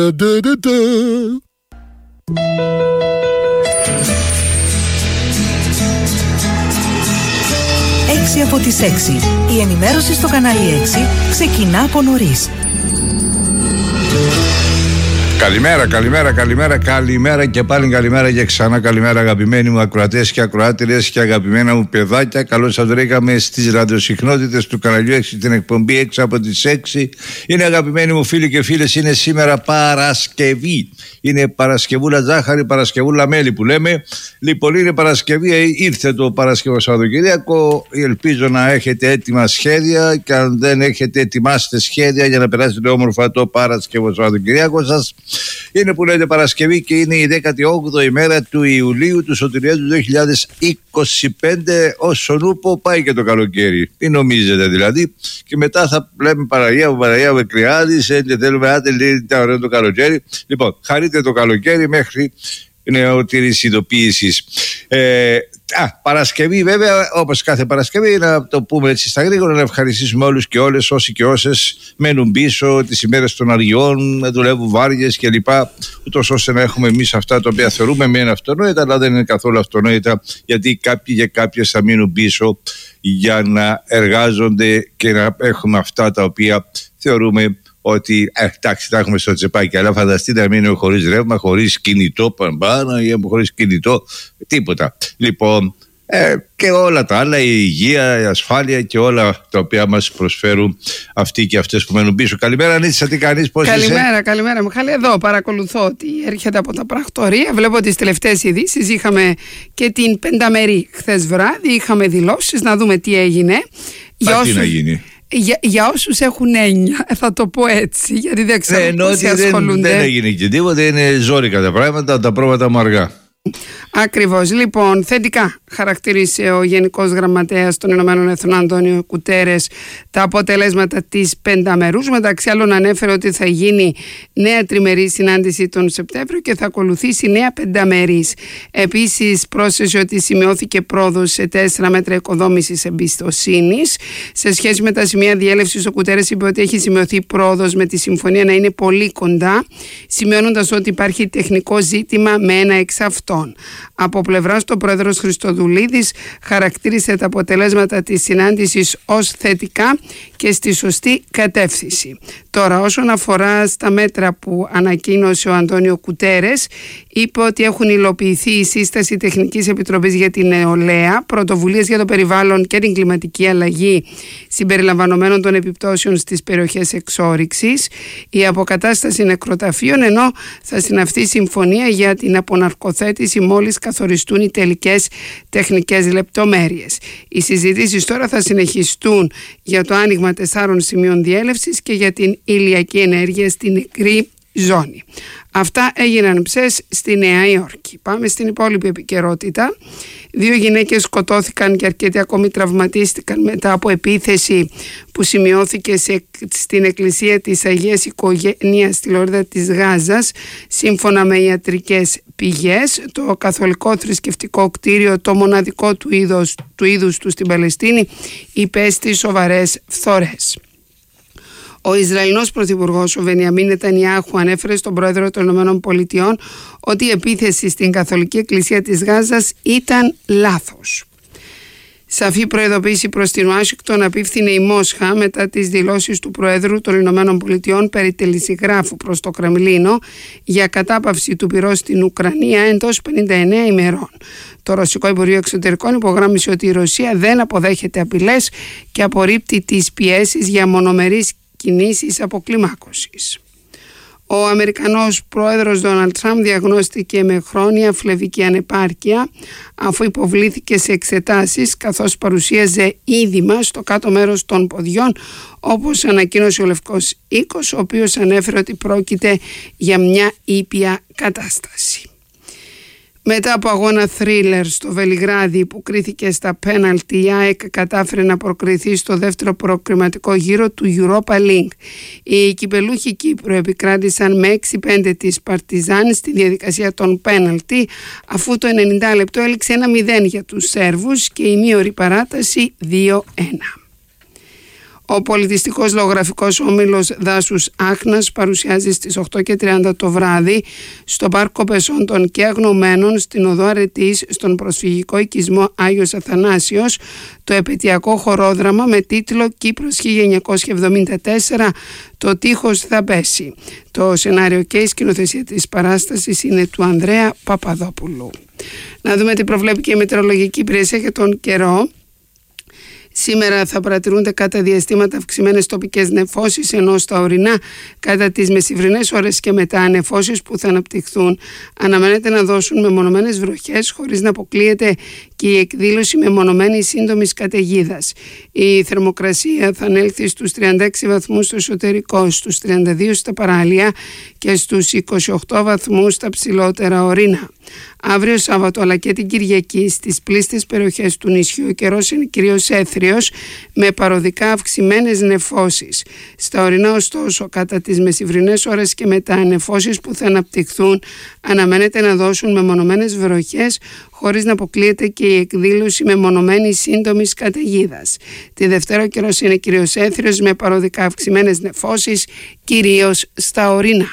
6 από τις 6. Η ενημέρωση στο κανάλι 6 ξεκινά από νωρίς. Καλημέρα και πάλι καλημέρα και ξανά καλημέρα αγαπημένοι μου ακροατές και ακροάτριες και αγαπημένα μου παιδάκια. Καλώς σας βρήκαμε στις ραδιοσυχνότητες του καναλιού 6, την εκπομπή 6 από τις 6. Είναι αγαπημένοι μου φίλοι και φίλες, είναι σήμερα Παρασκευή. Είναι Παρασκευούλα ζάχαρη, Παρασκευούλα μέλι που λέμε. Λοιπόν, είναι Παρασκευή, ήρθε το Παρασκευό Σαββατοκύριακο. Ελπίζω να έχετε έτοιμα σχέδια και αν δεν έχετε, ετοιμάστε σχέδια για να περάσετε όμορφα το Παρασκευό Σαββατοκύριακο σας. Είναι που λέτε Παρασκευή και είναι η 18η μέρα του Ιουλίου του Σωτηρίας του 2025. Όσο νούπο πάει και το καλοκαίρι. Τι νομίζετε δηλαδή? Και μετά θα λέμε Παναγία με κρυάδης και θέλουμε να ωραίο το καλοκαίρι. Λοιπόν, χαρείτε το καλοκαίρι μέχρι νεότερης ειδοποίησης. Παρασκευή βέβαια, όπως κάθε Παρασκευή, να το πούμε έτσι στα γρήγορα, να ευχαριστήσουμε όλους και όλες όσοι και όσες μένουν πίσω τις ημέρες των αργιών, δουλεύουν βάριες κλπ, ούτως ώστε να έχουμε εμείς αυτά τα οποία θεωρούμε μεν αυτονόητα, αλλά δεν είναι καθόλου αυτονόητα, γιατί κάποιοι και κάποιες θα μείνουν πίσω για να εργάζονται και να έχουμε αυτά τα οποία θεωρούμε ότι εντάξει, τα έχουμε στο τσεπάκι, αλλά φανταστείτε να μείνουμε χωρίς ρεύμα, χωρίς κινητό πάνω ή χωρίς κινητό, τίποτα. Λοιπόν, και όλα τα άλλα, η υγεία, η ασφάλεια και όλα τα οποία μας προσφέρουν αυτοί και αυτές που μένουν πίσω. Καλημέρα Νίτσα, τι κάνεις, πώς είσαι? Καλημέρα Μιχάλη, εδώ παρακολουθώ ότι έρχεται από τα πρακτορία. Βλέπω τις τελευταίες ειδήσεις, είχαμε και την πενταμερή χθες βράδυ, είχαμε δηλώσεις, να δούμε τι έγινε. Τι να γίνει? Για όσους έχουν έννοια, θα το πω έτσι, γιατί δεν ξέρω πόσοι ασχολούνται. Δεν έγινε και τίποτα, είναι ζόρικα τα πράγματα, τα πρόβατα μου αργά. Ακριβώς. Λοιπόν, θετικά χαρακτήρισε ο Γενικός Γραμματέας των Ηνωμένων Εθνών Αντώνιο Κουτέρες τα αποτελέσματα της πενταμερούς. Μεταξύ άλλων ανέφερε ότι θα γίνει νέα τριμερή συνάντηση τον Σεπτέμβριο και θα ακολουθήσει νέα πενταμερής. Επίσης πρόσθεσε ότι σημειώθηκε πρόοδος σε 4 μέτρα οικοδόμησης εμπιστοσύνης. Σε σχέση με τα σημεία διέλευσης, ο Κουτέρες είπε ότι έχει σημειωθεί πρόοδος με τη συμφωνία να είναι πολύ κοντά, σημειώνοντας ότι υπάρχει τεχνικό ζήτημα με ένα εξ αυτών. Από πλευράς του, ο πρόεδρος Χριστοδουλίδης χαρακτήρισε τα αποτελέσματα της συνάντησης ως θετικά και στη σωστή κατεύθυνση. Τώρα, όσον αφορά στα μέτρα που ανακοίνωσε ο Αντώνιο Κουτέρες, είπε ότι έχουν υλοποιηθεί η σύσταση Τεχνικής Επιτροπής για την Νεολαία, πρωτοβουλίες για το περιβάλλον και την κλιματική αλλαγή συμπεριλαμβανομένων των επιπτώσεων στις περιοχές εξόρυξης, η αποκατάσταση νεκροταφείων, ενώ θα συναυθεί συμφωνία για την αποναρκοθέτηση μόλις καθοριστούν οι τελικές τεχνικές λεπτομέρειες. Οι συζητήσεις τώρα θα συνεχιστούν για το άνοιγμα 4 σημείων διέλευσης και για την ηλιακή ενέργεια στην νεκρή ζώνη. Αυτά έγιναν ψες στη Νέα Υόρκη. Πάμε στην υπόλοιπη επικαιρότητα. 2 γυναίκες σκοτώθηκαν και αρκετοί ακόμη τραυματίστηκαν μετά από επίθεση που σημειώθηκε στην εκκλησία της Αγίας Οικογένειας στη Λωρίδα της Γάζας. Σύμφωνα με ιατρικές πηγές, το καθολικό θρησκευτικό κτίριο, το μοναδικό του είδους του στην Παλαιστίνη, υπέστη σοβαρές φθορές. Ο Ισραηλινός Πρωθυπουργός, ο Βενιαμίν Νετανιάχου, ανέφερε στον Πρόεδρο των ΗΠΑ ότι η επίθεση στην Καθολική Εκκλησία της Γάζας ήταν λάθος. Σαφή προειδοποίηση προς την Ουάσιγκτον απίφθινε η Μόσχα μετά τις δηλώσεις του Προέδρου των ΗΠΑ περί τελεσιγράφου προς το Κρεμλίνο για κατάπαυση του πυρός στην Ουκρανία εντός 59 ημερών. Το Ρωσικό Υπουργείο Εξωτερικών υπογράμμισε ότι η Ρωσία δεν αποδέχεται απειλές και απορρίπτει τις πιέσεις για μονομερείς κινήσεις αποκλιμάκωσης. Ο Αμερικανός πρόεδρος Ντόναλντ Τραμπ διαγνώστηκε με χρόνια φλεβική ανεπάρκεια αφού υποβλήθηκε σε εξετάσεις καθώς παρουσίαζε είδημα στο κάτω μέρος των ποδιών, όπως ανακοίνωσε ο Λευκός Οίκος, ο οποίος ανέφερε ότι πρόκειται για μια ήπια κατάσταση. Μετά από αγώνα θρίλερ στο Βελιγράδι που κρίθηκε στα πέναλτι, η ΑΕΚ κατάφερε να προκριθεί στο δεύτερο προκριματικό γύρο του Europa League. Οι κυπελούχοι Κύπρου επικράτησαν με 6-5 της Παρτιζάν στη διαδικασία των πέναλτι, αφού το 90 λεπτό έληξε 1-0 για τους Σέρβους και η μείωρη παράταση 2-1. Ο πολιτιστικός λογογραφικός όμιλος Δάσους Άχνας παρουσιάζει στις 8:30 το βράδυ στο Πάρκο Πεσόντων και Αγνωμένων στην Οδό Αρετής στον προσφυγικό οικισμό Άγιος Αθανάσιος το επαιτειακό χορόδραμα με τίτλο «Κύπρος 1974, το τείχος θα πέσει». Το σενάριο και η σκηνοθεσία της παράστασης είναι του Ανδρέα Παπαδόπουλου. Να δούμε τι προβλέπει και η μετεωρολογική υπηρεσία για τον καιρό. Σήμερα θα παρατηρούνται κατά διαστήματα αυξημένες τοπικές νεφώσεις, ενώ στα ορεινά κατά τις μεσημβρινές ώρες και μετά νεφώσεις που θα αναπτυχθούν αναμένεται να δώσουν μεμονωμένες βροχές χωρίς να αποκλείεται και η εκδήλωση μεμονωμένης σύντομης καταιγίδας. Η θερμοκρασία θα ανέλθει στους 36 βαθμούς στο εσωτερικό, στους 32 στα παράλια και στους 28 βαθμούς στα ψηλότερα ορεινά. Αύριο Σάββατο αλλά και την Κυριακή στις πλήστες περιοχές του νησιού ο καιρός είναι κυρίως έθριος με παροδικά αυξημένες νεφώσεις. Στα ορεινά ωστόσο κατά τις μεσημβρινές ώρες και μετά νεφώσεις που θα αναπτυχθούν αναμένεται να δώσουν μεμονωμένες βροχές χωρίς να αποκλείεται και η εκδήλωση μεμονωμένης σύντομης καταιγίδας. Τη Δευτέρα ο καιρός είναι κυρίως έθριος με παροδικά αυξημένες νεφώσεις κυρίως στα ορεινά.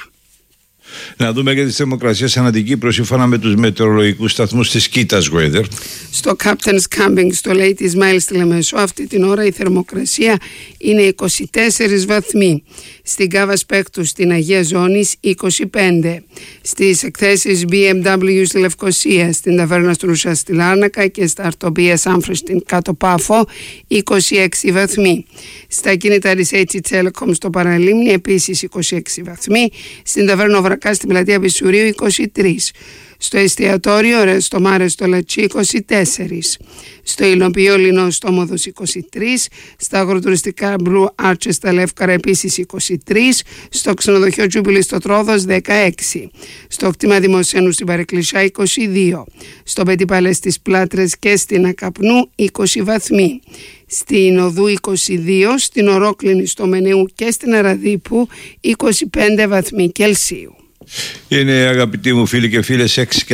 Να δούμε και τις θερμοκρασίες ανά την Κύπρο σύμφωνα με τους μετεωρολογικούς σταθμούς της Κίτας Weather. Στο Captain's Camping στο Late Ismail στη Λεμεσό αυτή την ώρα η θερμοκρασία είναι 24 βαθμοί. Στην Κάβα Σπέκτου στην Αγία Ζώνης 25. Στις εκθέσεις BMW στη Λευκοσία, στην Ταβέρνα του Ρουσά στη Λάρνακα και στα Αρτοπία Σάμφρη στην Κάτω Πάφο 26 βαθμοί. Στα κίνητα Research Telecom στο Παραλίμνη επίσης 26 βαθμοί. Στην Ταβέρνα Βρακά στην Πλατεία Πισουρίου 23. Στο εστιατόριο Ρεστο Μάρε στο Λατσί 24. Στο Υλοποιείο Λινό στο Μόδος 23. Στα αγροτουριστικά Blue Arches στα Λεύκαρα επίσης 23. Στο ξενοδοχείο Τζούμπιλι στο Τρόδος 16. Στο κτήμα Δημοσένου στην Παρεκκλησιά 22. Στο Πετυπάλε στις Πλάτρες και στην Ακαπνού 20 βαθμοί. Στην Οδού 22, στην Ορόκληνη στο Μενεού και στην Αραδίπου 25 βαθμοί Κελσίου. Είναι αγαπητοί μου φίλοι και φίλες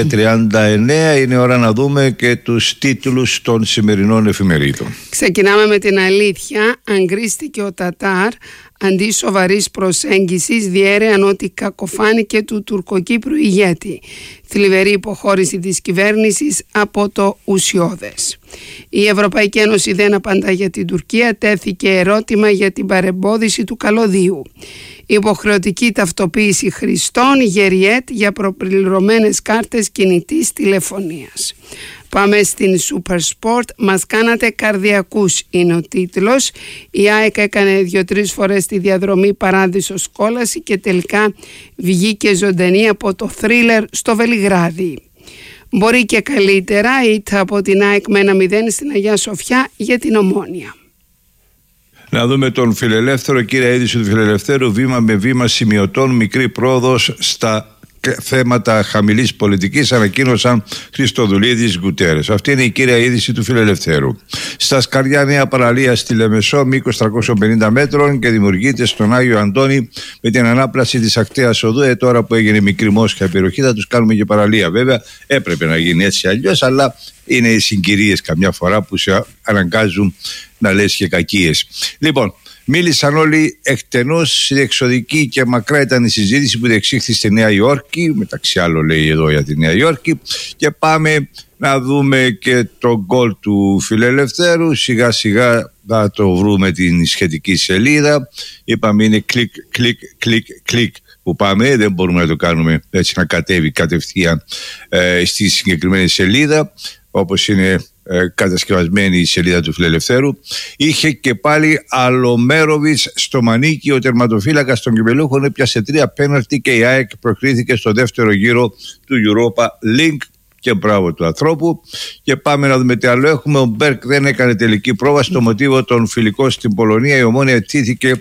6:39. Είναι ώρα να δούμε και τους τίτλους των σημερινών εφημερίδων. Ξεκινάμε με την αλήθεια. Αγκρίστηκε ο Τατάρ αντί σοβαρής προσέγγισης διέρεαν ότι κακοφάνηκε του τουρκοκύπρου ηγέτη. Θλιβερή υποχώρηση της κυβέρνησης από το ουσιώδες. Η Ευρωπαϊκή Ένωση δεν απαντά για την Τουρκία, τέθηκε ερώτημα για την παρεμπόδιση του καλωδίου. Υποχρεωτική ταυτοποίηση χρηστών γεριέτ για προπληρωμένες κάρτες κινητής τηλεφωνίας. Πάμε στην Super Sport. Μας κάνατε καρδιακούς είναι ο τίτλος. Η ΑΕΚ έκανε 2-3 φορές τη διαδρομή Παράδεισος Κόλαση και τελικά βγήκε ζωντανή από το θρίλερ στο Βελιγράδι. Μπορεί και καλύτερα, ήττα από την ΑΕΚ με 1-0 στην Αγία Σοφιά για την Ομόνοια. Να δούμε τον Φιλελεύθερο. Κύρια είδηση του Φιλελευθέρου: βήμα με βήμα σημειωτών, μικρή πρόοδος στα θέματα χαμηλής πολιτικής, ανακοίνωσαν Χριστοδουλίδης, Γκουτέρες. Αυτή είναι η κύρια είδηση του Φιλελευθέρου. Στα σκαριά νέα παραλία στη Λεμεσό, μήκος 350 μέτρων και δημιουργείται στον Άγιο Αντώνη με την ανάπλαση της ακτέας οδού. Τώρα που έγινε μικρή μόσχα περιοχή, θα τους κάνουμε και παραλία. Βέβαια, έπρεπε να γίνει έτσι αλλιώς, αλλά είναι οι συγκυρίες καμιά φορά που σε αναγκάζουν να λες και κακίες. Λοιπόν, μίλησαν όλοι εκτενώς, διεξοδική και μακρά ήταν η συζήτηση που διεξήχθη στη Νέα Υόρκη, μεταξύ άλλων λέει εδώ για τη Νέα Υόρκη, και πάμε να δούμε και το γκολ του Φιλελευθέρου. Σιγά σιγά θα το βρούμε την σχετική σελίδα. Είπαμε είναι κλικ, κλικ, κλικ, κλικ που πάμε, δεν μπορούμε να το κάνουμε έτσι να κατέβει κατευθείαν στη συγκεκριμένη σελίδα όπως είναι κατασκευασμένη η σελίδα του Φιλελευθέρου. Είχε και πάλι Αλομέροβιτς στο μανίκι. Ο τερματοφύλακας των Κυπελούχων έπιασε 3 πέναλτι και η ΑΕΚ προκρίθηκε στο δεύτερο γύρο του Europa League. Και μπράβο του ανθρώπου. Και πάμε να δούμε τι άλλο έχουμε. Ο Μπέρκ δεν έκανε τελική πρόβα στο μοτίβο των φιλικών στην Πολωνία. Η Ομόνοια τήθηκε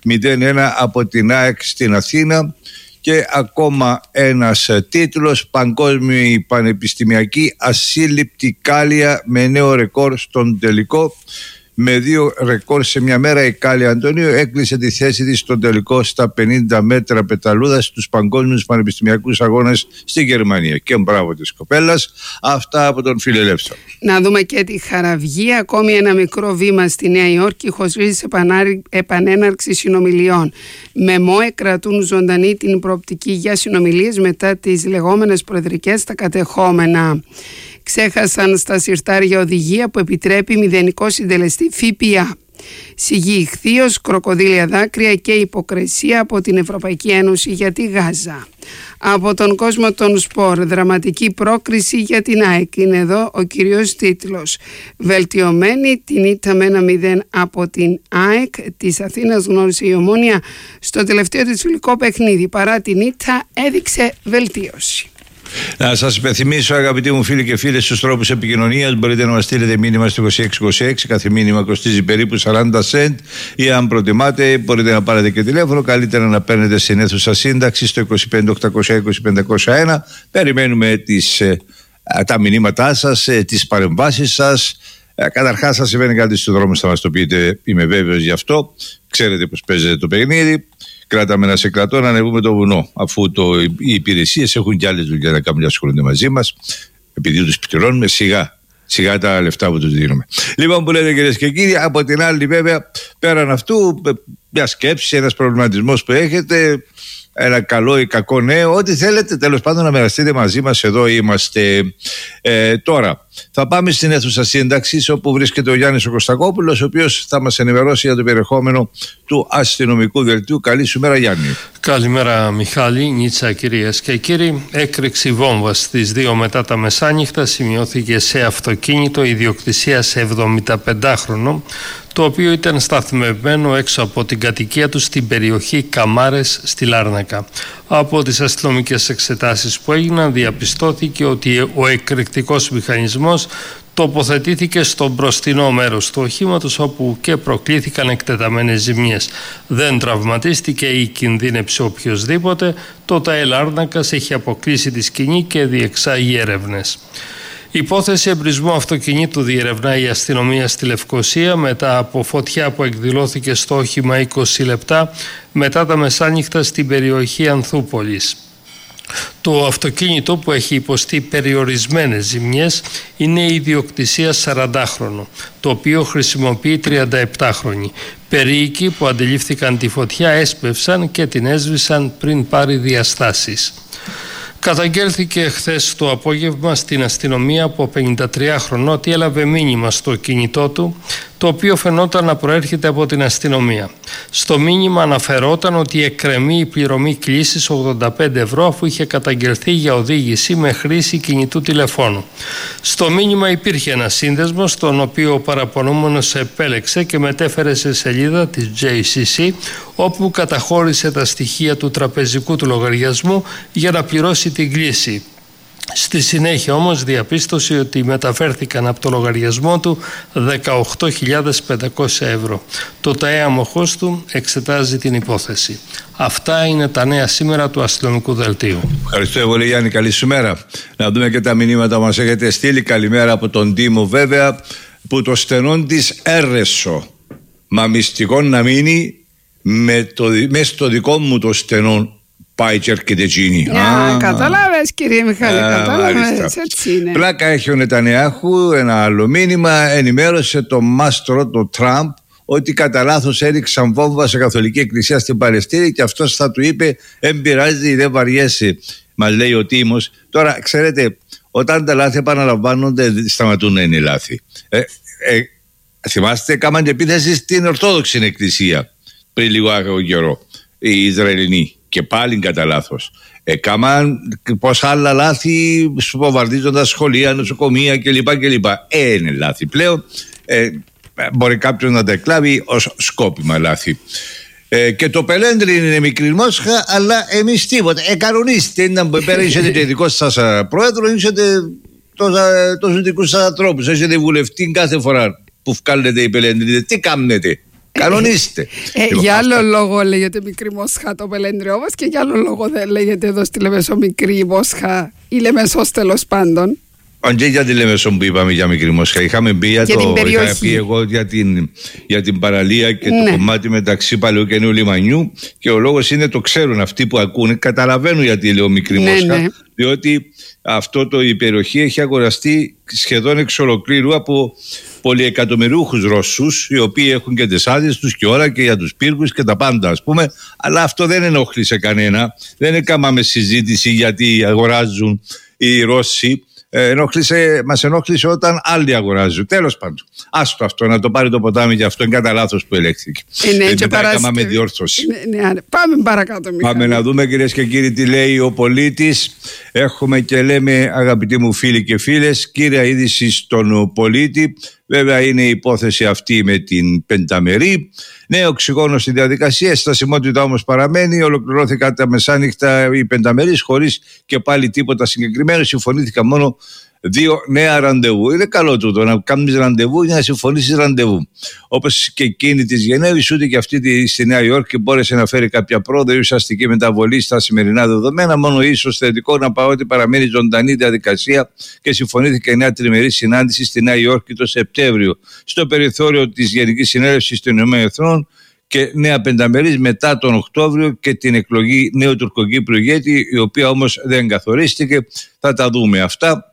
0-1 από την ΑΕΚ στην Αθήνα. Και ακόμα ένας τίτλος: παγκόσμιη πανεπιστημιακή ασύλληπτη κάλια με νέο ρεκόρ στον τελικό. Με 2 ρεκόρ σε μια μέρα, η Κάλια Αντωνίου έκλεισε τη θέση της στον τελικό στα 50 μέτρα πεταλούδα στους παγκόσμιους πανεπιστημιακούς αγώνες στη Γερμανία. Και μπράβο της κοπέλας. Αυτά από τον Φιλελεύθερο. Να δούμε και τη Χαραυγή. Ακόμη ένα μικρό βήμα στη Νέα Υόρκη. Χωσρίζει επανέναρξη συνομιλιών. Με ΜΟΕ κρατούν ζωντανή την προοπτική για συνομιλίες μετά τις λεγόμενες προεδρικές στα κατεχόμενα. Ξέχασαν στα συρτάρια οδηγία που επιτρέπει μηδενικό συντελεστή ΦΠΑ. Σιγή ηχθείος, κροκοδίλια δάκρυα και υποκρισία από την Ευρωπαϊκή Ένωση για τη Γάζα. Από τον κόσμο των σπορ, δραματική πρόκριση για την ΑΕΚ. Είναι εδώ ο κύριος τίτλος. Βελτιωμένη την ήττα με 1-0 από την ΑΕΚ της Αθήνας γνώρισε η Ομόνοια στο τελευταίο της φιλικό παιχνίδι. Παρά την ήττα έδειξε βελτίωση. Να σας υπενθυμίσω, αγαπητοί μου φίλοι και φίλες, στους τρόπους επικοινωνίας. Μπορείτε να μας στείλετε μήνυμα στο 2626. Κάθε μήνυμα κοστίζει περίπου 40 cent. Ή αν προτιμάτε, μπορείτε να πάρετε και τηλέφωνο. Καλύτερα να παίρνετε στην αίθουσα σύνταξη στο 25820 Περιμένουμε τα μηνύματά σας, τις παρεμβάσεις σας. Καταρχάς, θα συμβαίνει κάτι στον δρόμο, θα μας το πείτε. Είμαι βέβαιος γι' αυτό. Ξέρετε πως παίζετε το παιχνίδι. Κράταμε να σε κρατώ να ανεβούμε το βουνό, αφού οι υπηρεσίες έχουν κι άλλες δουλειές να κάνουν και ασχολούνται μαζί μας, επειδή τους πληρώνουμε σιγά τα λεφτά που τους δίνουμε. Λοιπόν, που λέτε κυρίες και κύριοι, από την άλλη βέβαια, πέραν αυτού, μια σκέψη, ένας προβληματισμός που έχετε, ένα καλό ή κακό νέο, ό,τι θέλετε τέλος πάντων να μοιραστείτε μαζί μας. Εδώ είμαστε. Τώρα θα πάμε στην αίθουσα σύνταξης, όπου βρίσκεται ο Γιάννης ο Κωστακόπουλος, ο οποίος θα μας ενημερώσει για το περιεχόμενο του αστυνομικού δελτίου. Καλή σου μέρα, Γιάννη. Καλημέρα, Μιχάλη. Νίτσα, κυρίες και κύριοι. Έκρηξη βόμβας στις 2 μετά τα μεσάνυχτα σημειώθηκε σε αυτοκίνητο ιδιοκτησίας 75χρονο, το οποίο ήταν σταθμευμένο έξω από την κατοικία του στην περιοχή Καμάρες στη Λάρνακα. Από τις αστυνομικές εξετάσεις που έγιναν, διαπιστώθηκε ότι ο εκρηκτικός μηχανισμός τοποθετήθηκε στο μπροστινό μέρος του οχήματος, όπου και προκλήθηκαν εκτεταμένες ζημιές. Δεν τραυματίστηκε ή κινδύνεψε οποιοσδήποτε. Το ΤΑΕ Λάρνακας έχει αποκλείσει τη σκηνή και διεξάγει έρευνες. Υπόθεση εμπρισμού αυτοκινήτου διερευνά η αστυνομία στη Λευκοσία μετά από φωτιά που εκδηλώθηκε στο όχημα 20 λεπτά μετά τα μεσάνυχτα στην περιοχή Ανθούπολης. Το αυτοκίνητο, που έχει υποστεί περιορισμένες ζημιές, είναι ιδιοκτησία 40χρονου, το οποίο χρησιμοποιεί 37χρονη. Περίοικοι που αντιλήφθηκαν τη φωτιά έσπευσαν και την έσβησαν πριν πάρει διαστάσεις. Καταγγέλθηκε χθες το απόγευμα στην αστυνομία από 53χρονο ότι έλαβε μήνυμα στο κινητό του, το οποίο φαινόταν να προέρχεται από την αστυνομία. Στο μήνυμα αναφερόταν ότι εκκρεμεί η πληρωμή κλήσης 85 ευρώ, αφού είχε καταγγελθεί για οδήγηση με χρήση κινητού τηλεφώνου. Στο μήνυμα υπήρχε ένα σύνδεσμο, τον οποίο ο παραπονούμενος επέλεξε και μετέφερε σε σελίδα της JCC, όπου καταχώρησε τα στοιχεία του τραπεζικού του λογαριασμού για να πληρώσει την κλήση. Στη συνέχεια όμως διαπίστωσε ότι μεταφέρθηκαν από το λογαριασμό του 18.500 ευρώ. Το ΤΑΕ αμοχώς του εξετάζει την υπόθεση. Αυτά είναι τα νέα σήμερα του αστυνομικού δελτίου. Ευχαριστώ πολύ, Γιάννη, καλή σου μέρα. Να δούμε και τα μηνύματα που μας έχετε στείλει. Καλημέρα από τον Τίμο, βέβαια, που το στενόν της έρεσο. Μα μυστικό να μείνει μες στο δικό μου το στενόν. Πάει και έρχεται εκείνη. Κατάλαβες, κύριε Μιχάλη, κατάλαβες, έτσι είναι. Πλάκα έχει ο Νετανιάχου, ένα άλλο μήνυμα. Ενημέρωσε το μάστρο, το Τραμπ, ότι κατά λάθος έριξαν βόμβα σε καθολική εκκλησία στην Παλαιστίνη και αυτός θα του είπε «Εν πειράζει, δεν βαριέσαι», μας λέει ο Τίμος. Τώρα, ξέρετε, όταν τα λάθη επαναλαμβάνονται, σταματούν να είναι λάθη. Θυμάστε, κάμαν επίθεση στην Ορθόδοξη Εκκλησία πριν λίγο καιρό, οι Ισραηλινοί. Και πάλι κατά λάθος. Κάμαν πόσα άλλα λάθη, βομβαρδίζοντας σχολεία, νοσοκομεία κλπ. Είναι λάθη πλέον. Μπορεί κάποιος να τα εκλάβει ως σκόπιμα λάθη. Και το πελέντρι είναι μικρή Μόσχα, αλλά εμείς τίποτα. Κανονίστε, πέρα είσετε και δικό σας πρόεδρο, είσετε τόσους δικούς σας ανθρώπους. Είσετε βουλευτή κάθε φορά που βγάλετε οι πελέντριδες. Τι κάνετε? Κανονίστε. Για άλλο λόγο λέγεται μικρή Μόσχα το πελέντριο μας και για άλλο λόγο δεν λέγεται εδώ στη Λεμεσό μικρή Μόσχα ή Λεμεσός τέλος πάντων. Και για τη Λεμεσό που είπαμε για μικρή Μόσχα. Είχα πει εγώ για την παραλία και το κομμάτι μεταξύ Παλαιού και Νέου Λιμανιού, και ο λόγος είναι, το ξέρουν αυτοί που ακούνε, καταλαβαίνουν γιατί λέω μικρή Μόσχα, διότι η περιοχή έχει αγοραστεί σχεδόν εξ ολοκλήρου από πολυεκατομμυριούχους Ρώσους, οι οποίοι έχουν και τις άδειες τους και ώρα και για τους πύργους και τα πάντα, ας πούμε. Αλλά αυτό δεν ενόχλησε κανένα. Δεν έκαναμε συζήτηση γιατί αγοράζουν οι Ρώσοι. Μας ενόχλησε όταν άλλοι αγοράζουν. Τέλος πάντων, άστο αυτό, να το πάρει το ποτάμι, και αυτό είναι κατά λάθος που ελέγχθηκε. Έκαναμε διόρθωση. Πάμε παρακάτω, Μιχάλη. Πάμε να δούμε, κυρίες και κύριοι, τι λέει ο πολίτης. Έχουμε και λέμε, αγαπητοί μου φίλοι και φίλες, κύρια είδηση στον πολίτη. Βέβαια είναι η υπόθεση αυτή με την πενταμερή. Νέο οξυγόνο στη διαδικασία, η στασιμότητα όμως παραμένει. Ολοκληρώθηκαν τα μεσάνυχτα οι πενταμερείς χωρίς και πάλι τίποτα συγκεκριμένο. Συμφωνήθηκαν μόνο 2 νέα ραντεβού. Είναι καλό τούτο να κάνεις ραντεβού για να συμφωνήσεις ραντεβού. Όπως και εκείνη της Γενέβης, ούτε και αυτή στη Νέα Υόρκη μπόρεσε να φέρει κάποια πρόοδο ή ουσιαστική μεταβολή στα σημερινά δεδομένα. Μόνο ίσως θετικό να πάω ότι παραμένει ζωντανή διαδικασία και συμφωνήθηκε η νέα τριμερή συνάντηση στη Νέα Υόρκη το Σεπτέμβριο, στο περιθώριο της Γενικής Συνέλευσης των ΗΠΑ, και νέα πενταμερής μετά τον Οκτώβριο και την εκλογή νέου τουρκοκύπριου ηγέτη, η οποία όμως δεν καθορίστηκε. Θα τα δούμε αυτά.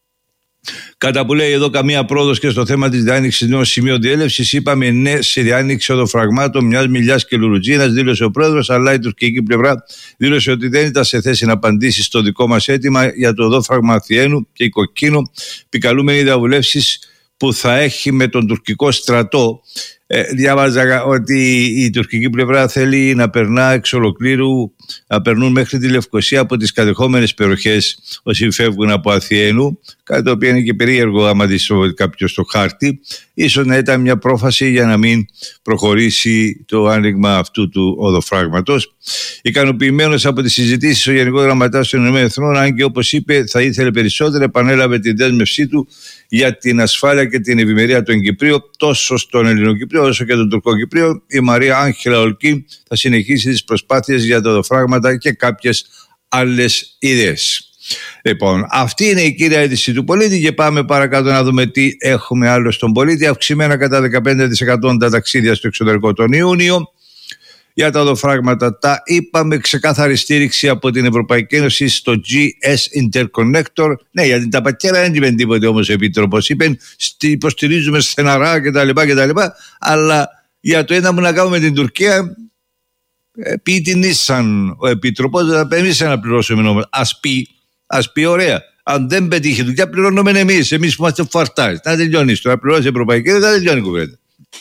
Κατά που λέει εδώ καμία πρόοδος και στο θέμα της διάνοιξης νέου σημείο διέλευσης, είπαμε ναι σε διάνοιξη οδοφραγμάτων μιας Μιλιάς και Λουρουτζίνας, δήλωσε ο πρόεδρος, αλλά η τουρκική πλευρά δήλωσε ότι δεν ήταν σε θέση να απαντήσει στο δικό μας αίτημα για το οδόφραγμα Αθιένου και η Κοκκίνο, επικαλούμενη διαβουλεύσεις που θα έχει με τον τουρκικό στρατό. Διάβαζα ότι η τουρκική πλευρά θέλει να περνά εξ ολοκλήρου, να περνούν μέχρι τη Λευκοσία από τις κατεχόμενες περιοχές όσοι φεύγουν από Αθιένου, κάτι το οποίο είναι και περίεργο άμα δεις κάποιος στο χάρτη. Ίσως να ήταν μια πρόφαση για να μην προχωρήσει το άνοιγμα αυτού του οδοφράγματος. Ικανοποιημένος από τις συζητήσεις, ο Γενικός Γραμματέας των ΗΠΑ, αν και όπως είπε θα ήθελε περισσότερο, επανέλαβε την δέσμευσή του για την ασφάλεια και την ευημερία των Κυπρίων, τόσο στον Ελληνοκυπρίο όσο και τον Τουρκοκυπρίο. Η Μαρία Άγχελα Ολκή θα συνεχίσει τις προσπάθειες για τα οδοφράγματα και κάποιες άλλες ιδέες. Λοιπόν, αυτή είναι η κύρια είδηση του πολίτη και πάμε παρακάτω να δούμε τι έχουμε άλλο στον πολίτη. Αυξημένα κατά 15% τα ταξίδια στο εξωτερικό τον Ιούνιο. Για τα οδοφράγματα τα είπαμε, ξεκάθαρη στήριξη από την Ευρωπαϊκή Ένωση στο GS Interconnector. Ναι, γιατί τα πατέρα δεν είπαν τίποτε όμως ο Επίτροπος. Είπαν υποστηρίζουμε στεναρά κτλ. Αλλά για το ένα που να κάνουμε την Τουρκία, πει την ήσαν ο Επίτροπος, εμείς να πληρώσουμε νόμο. Ας πει ωραία. Αν δεν πετύχει δουλειά, πληρώνουμε εμείς που είμαστε φαρτάρες. Να τελειώνει το. Να πληρώσει η Ευρωπαϊκή Ένωση, θα τελειώνει η κουβέντα.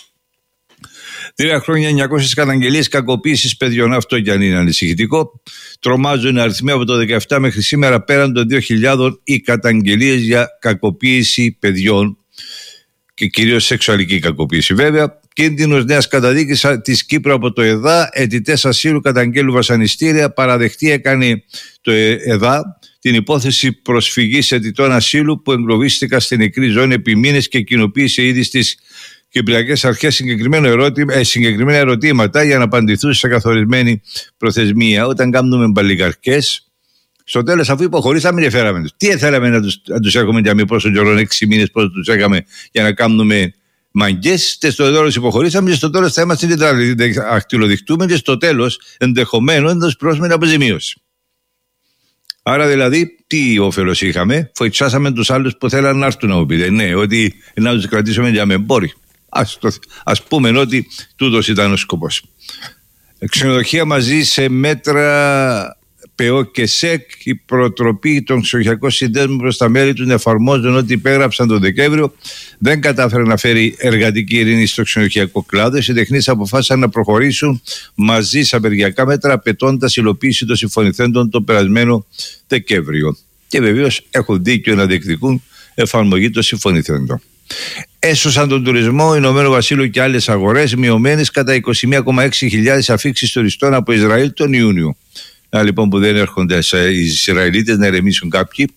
3 χρόνια 900 καταγγελίες κακοποίησης παιδιών. Αυτό κι αν είναι ανησυχητικό. Τρομάζουν οι αριθμοί από το 2017 μέχρι σήμερα, πέραν των 2.000 οι καταγγελίες για κακοποίηση παιδιών και κυρίως σεξουαλική κακοποίηση. Βέβαια, κίνδυνος νέας καταδίκης της Κύπρου από το ΕΔΑ. Αιτητές ασύλου καταγγέλουν βασανιστήρια. Παραδεχτεί έκανε το ΕΔΑ την υπόθεση προσφυγής αιτητών ασύλου που εγκλωβίστηκαν στην νεκρή ζώνη επί μήνες και κοινοποίησε ήδη στις κυπριακές αρχές συγκεκριμένα ερωτήματα για να απαντηθούν σε καθορισμένη προθεσμία. Όταν κάνουμε μπαλικαρκές, στο τέλος, αφού υποχωρήσαμε, δεν φέραμε τους. Τι θέλαμε να τους έχουμε για πόσο καιρό, 6 μήνες, πόσο τους έκαμε για να κάνουμε μαγκές, και στο τέλος υποχωρήσαμε, και στο τέλος θα είμαστε ακτιλοδειχτούμε, και στο τέλος ενδεχομένως να τους πρόσουμε αποζημίωση. Άρα δηλαδή, τι όφελος είχαμε? Βοηθάσαμε τους άλλους που θέλαν να έρθουν να μου πείτε. Ναι, ότι να τους κρατήσουμε για μεμπόροι. Ας πούμε ότι τούτος ήταν ο σκοπός. Ξενοδοχεία μαζί σε μέτρα ΠΕΟ και ΣΕΚ. Η προτροπή των ξενοδοχειακών συνδέσμων προς τα μέλη του να εφαρμόζουν ό,τι υπέγραψαν τον Δεκέμβριο δεν κατάφερε να φέρει εργατική ειρήνη στο ξενοδοχειακό κλάδο. Οι τεχνείς αποφάσισαν να προχωρήσουν μαζί σε απεργιακά μέτρα, απαιτώντας υλοποίηση των συμφωνηθέντων τον περασμένο Δεκέμβριο. Και βεβαίως έχουν δίκιο να διεκδικούν εφαρμογή των συμφωνηθέντων. Έσωσαν τον τουρισμό Ηνωμένο Βασίλειο και άλλες αγορές, μειωμένες κατά 21,6 αφήξεις τουριστών από Ισραήλ τον Ιούνιο. Λοιπόν, που δεν έρχονται οι Ισραηλίτες να ερεμήσουν κάποιοι.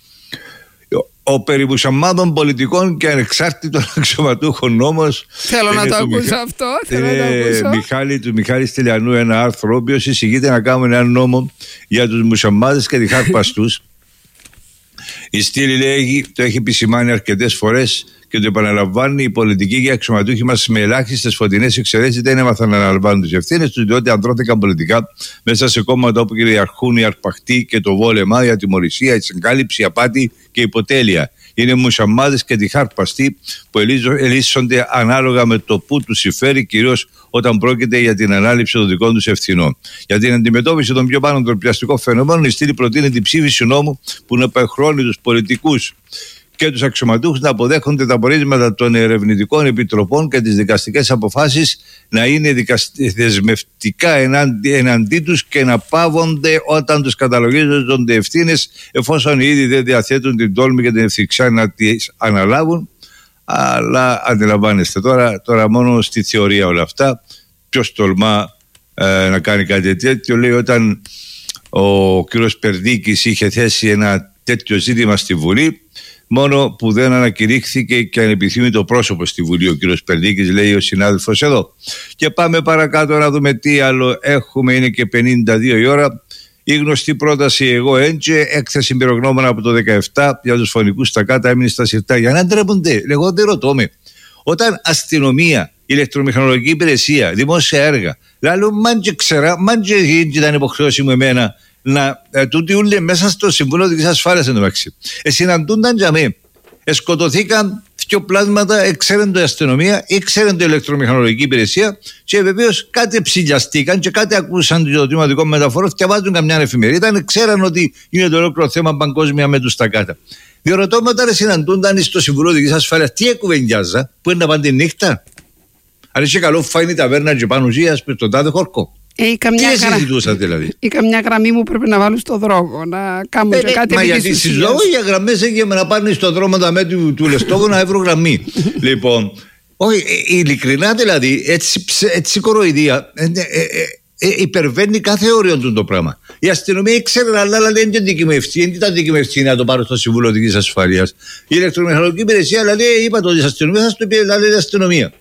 Ο περιμουσαμάδων πολιτικών και ανεξάρτητων αξιωματούχων νόμος. Θέλω να το ακούσω αυτό. Του Μιχάλη Στυλιανού, ένα άρθρο, ο οποίος εισηγείται να κάνουμε ένα νόμο για τους μουσαμάδες και διχάρπαστους. Η Στήλη, λέει, το έχει επισημάνει αρκετές φορές και το επαναλαμβάνει: οι πολιτικοί και οι αξιωματούχοι μας με ελάχιστες φωτεινές εξαιρέσεις δεν έμαθαν να αναλαμβάνουν τις ευθύνες τους, διότι αντρώθηκαν πολιτικά μέσα σε κόμματα όπου κυριαρχούν η αρπαχτή και το βόλεμα, η ατιμωρησία, η συγκάλυψη, η απάτη και η υποτέλεια. Είναι μουσαμάδες και διχάρπαστοι που ελίσσονται ανάλογα με το που τους συμφέρει, κυρίως όταν πρόκειται για την ανάληψη των δικών τους ευθυνών. Για την αντιμετώπιση των πιο πάνω τροπιαστικών φαινομένων, η Στήλη προτείνει την ψήφιση νόμου που να επεχρώνει τους πολιτικούς και τους αξιωματούχους να αποδέχονται τα πορίσματα των ερευνητικών επιτροπών και τις δικαστικές αποφάσεις να είναι δεσμευτικά εναντί τους και να πάβονται όταν τους καταλογίζονται ευθύνες, εφόσον ήδη δεν διαθέτουν την τόλμη και την ευθυξιά να τις αναλάβουν. Αλλά αντιλαμβάνεστε τώρα μόνο στη θεωρία όλα αυτά. Ποιος τολμά να κάνει κάτι τέτοιο? Λέει, όταν ο κ. Περδίκης είχε θέσει ένα τέτοιο ζήτημα στη Βουλή, μόνο που δεν ανακηρύχθηκε και ανεπιθύμητο πρόσωπο στη Βουλή ο κ. Περδίκης, λέει ο συνάδελφος εδώ. Και πάμε παρακάτω να δούμε τι άλλο έχουμε. Είναι και 52 η ώρα. Η γνωστή πρόταση «Εγώ έντζε», έκθεση πυρογνώμονα από το 17 για τους φωνικούς στα κάτω, έμεινε στα συρτά. Για να ντρέπονται. Εγώ δεν ρωτώ με. Όταν αστυνομία, ηλεκτρομηχανολογική υπηρεσία, δημόσια έργα, λέω μάντζε ήταν υποχρέωση μου εμένα να τούτοι ούλε μέσα στο Συμβούλιο της Ασφάλειας εντωμεταξύ. Συναντούνταν για μέ. Σκοτωθήκαν δύο πλάσματα, εξέρεντο η αστυνομία, εξέρεντο η ηλεκτρομηχανολογική υπηρεσία και βεβαίως κάτι ψηλιαστήκαν και κάτι ακούσαν το τμήμα δικών μεταφορών και βάζουν καμιά εφημερίδα, ξέραν ότι είναι το ολόκληρο θέμα παγκόσμια με τους τα κάτω. Διερωτώ με όταν συναντούνταν στο Συμβούλιο της Ασφάλειας, τι εκουβεντιάζα, που είναι να πάνε τη νύχτα. Αν είσαι καλό, φάει η ταβέρνα και πάνω ουσίας στον τάδε χορκό. Τι συζητούσατε δηλαδή? Ή καμιά γραμμή μου πρέπει να βάλω στο δρόμο, να κάνω και κάτι. Μα γιατί στις λόγια γραμμές έγινε να πάνε στο δρόμο τα μέτρη του λεστόγου να βρω γραμμή. Λοιπόν, όχι, ειλικρινά δηλαδή, έτσι κοροϊδία υπερβαίνει κάθε όριο του το πράγμα. Η αστυνομία ήξερε, αλλά λέει είναι δική μου ευθύνη, δεν ήταν δική μου ευθύνη να το πάρω στο Συμβούλιο της Ασφαλείας. Η ηλεκτρομηχανολογική υπηρεσία λέει, είπα το της αστυνομίας, θα το πει, λέει η αστυνομία.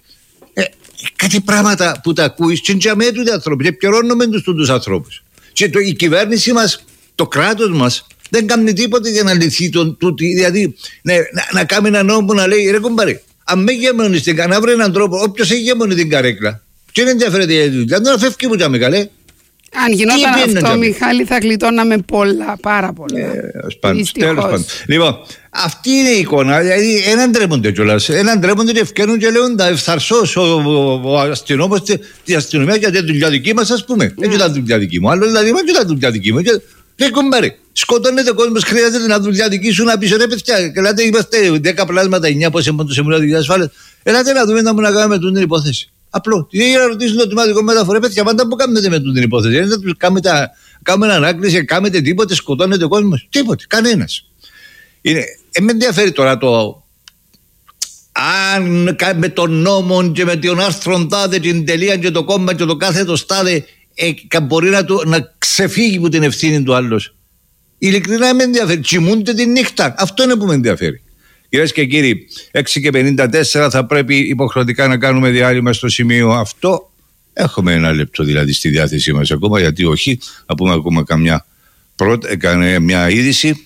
Κάτι πράγματα που τα ακούεις και για μέτρου οι άνθρωποι και πιερώνουμε τους ανθρώπους. Και η κυβέρνηση μας, το κράτος μας δεν κάνει τίποτα για να λυθεί δηλαδή να κάνει ένα νόμο που να λέει ρε κομπάρε, αν με γεμονείς την να βρει έναν τρόπο, όποιος έχει γεμονεί την καρέκλα και δεν ενδιαφέρεται για τη δουλειά, να φεύγει που τα με καλέ. Αν γινόταν αυτό, Μιχάλη, θα γλιτώναμε πολλά, πάρα πολλά. Τέλος πάντων. Λοιπόν, αυτή είναι η εικόνα. Δηλαδή, έναν ντρέπονται κιόλας. Έναν ντρέπονται και ευκαιρνούν και λέγουν τα ευθαρσός ο αστυνόμος, τη αστυνομία για τη δουλειά δική μας, ας πούμε. Δεν ήταν δουλειά δική μου. Άλλο δηλαδή, δεν ήταν δουλειά δική μου. Δεν κομπάρε. Σκοτώνεται ο κόσμος, χρειάζεται να δουλειά δική σου να πεις ρε παιδιά. Ελάτε, είμαστε 10 πλάσματα, 9 πώς έχουμε το Συμβούλιο της Ασφάλειας. Ελάτε να δούμε να μου να κάνουμε την υπόθεση. Απλό. Για να ρωτήσουν το τμήματικό μεταφορέ, παιδιά, πάντα που κάνετε με την υπόθεση. Δεν θα του κάνουμε ανάκληση, κάνετε τίποτε, σκοτώνετε ο κόσμος. Τίποτε, κανένας. Με ενδιαφέρει τώρα το. Αν με τον νόμο και με τον άρθρο τάδε, την τελεία και το κόμμα και το κάθετο τάδε, μπορεί να ξεφύγει από την ευθύνη του άλλου. Ειλικρινά με ενδιαφέρει. Τσιμούνται τη νύχτα. Αυτό είναι που με ενδιαφέρει. Κυρίες και κύριοι, 6:54 θα πρέπει υποχρεωτικά να κάνουμε διάλειμμα στο σημείο αυτό. Έχουμε ένα λεπτό δηλαδή στη διάθεσή μας ακόμα, γιατί όχι, να πούμε ακόμα μια είδηση.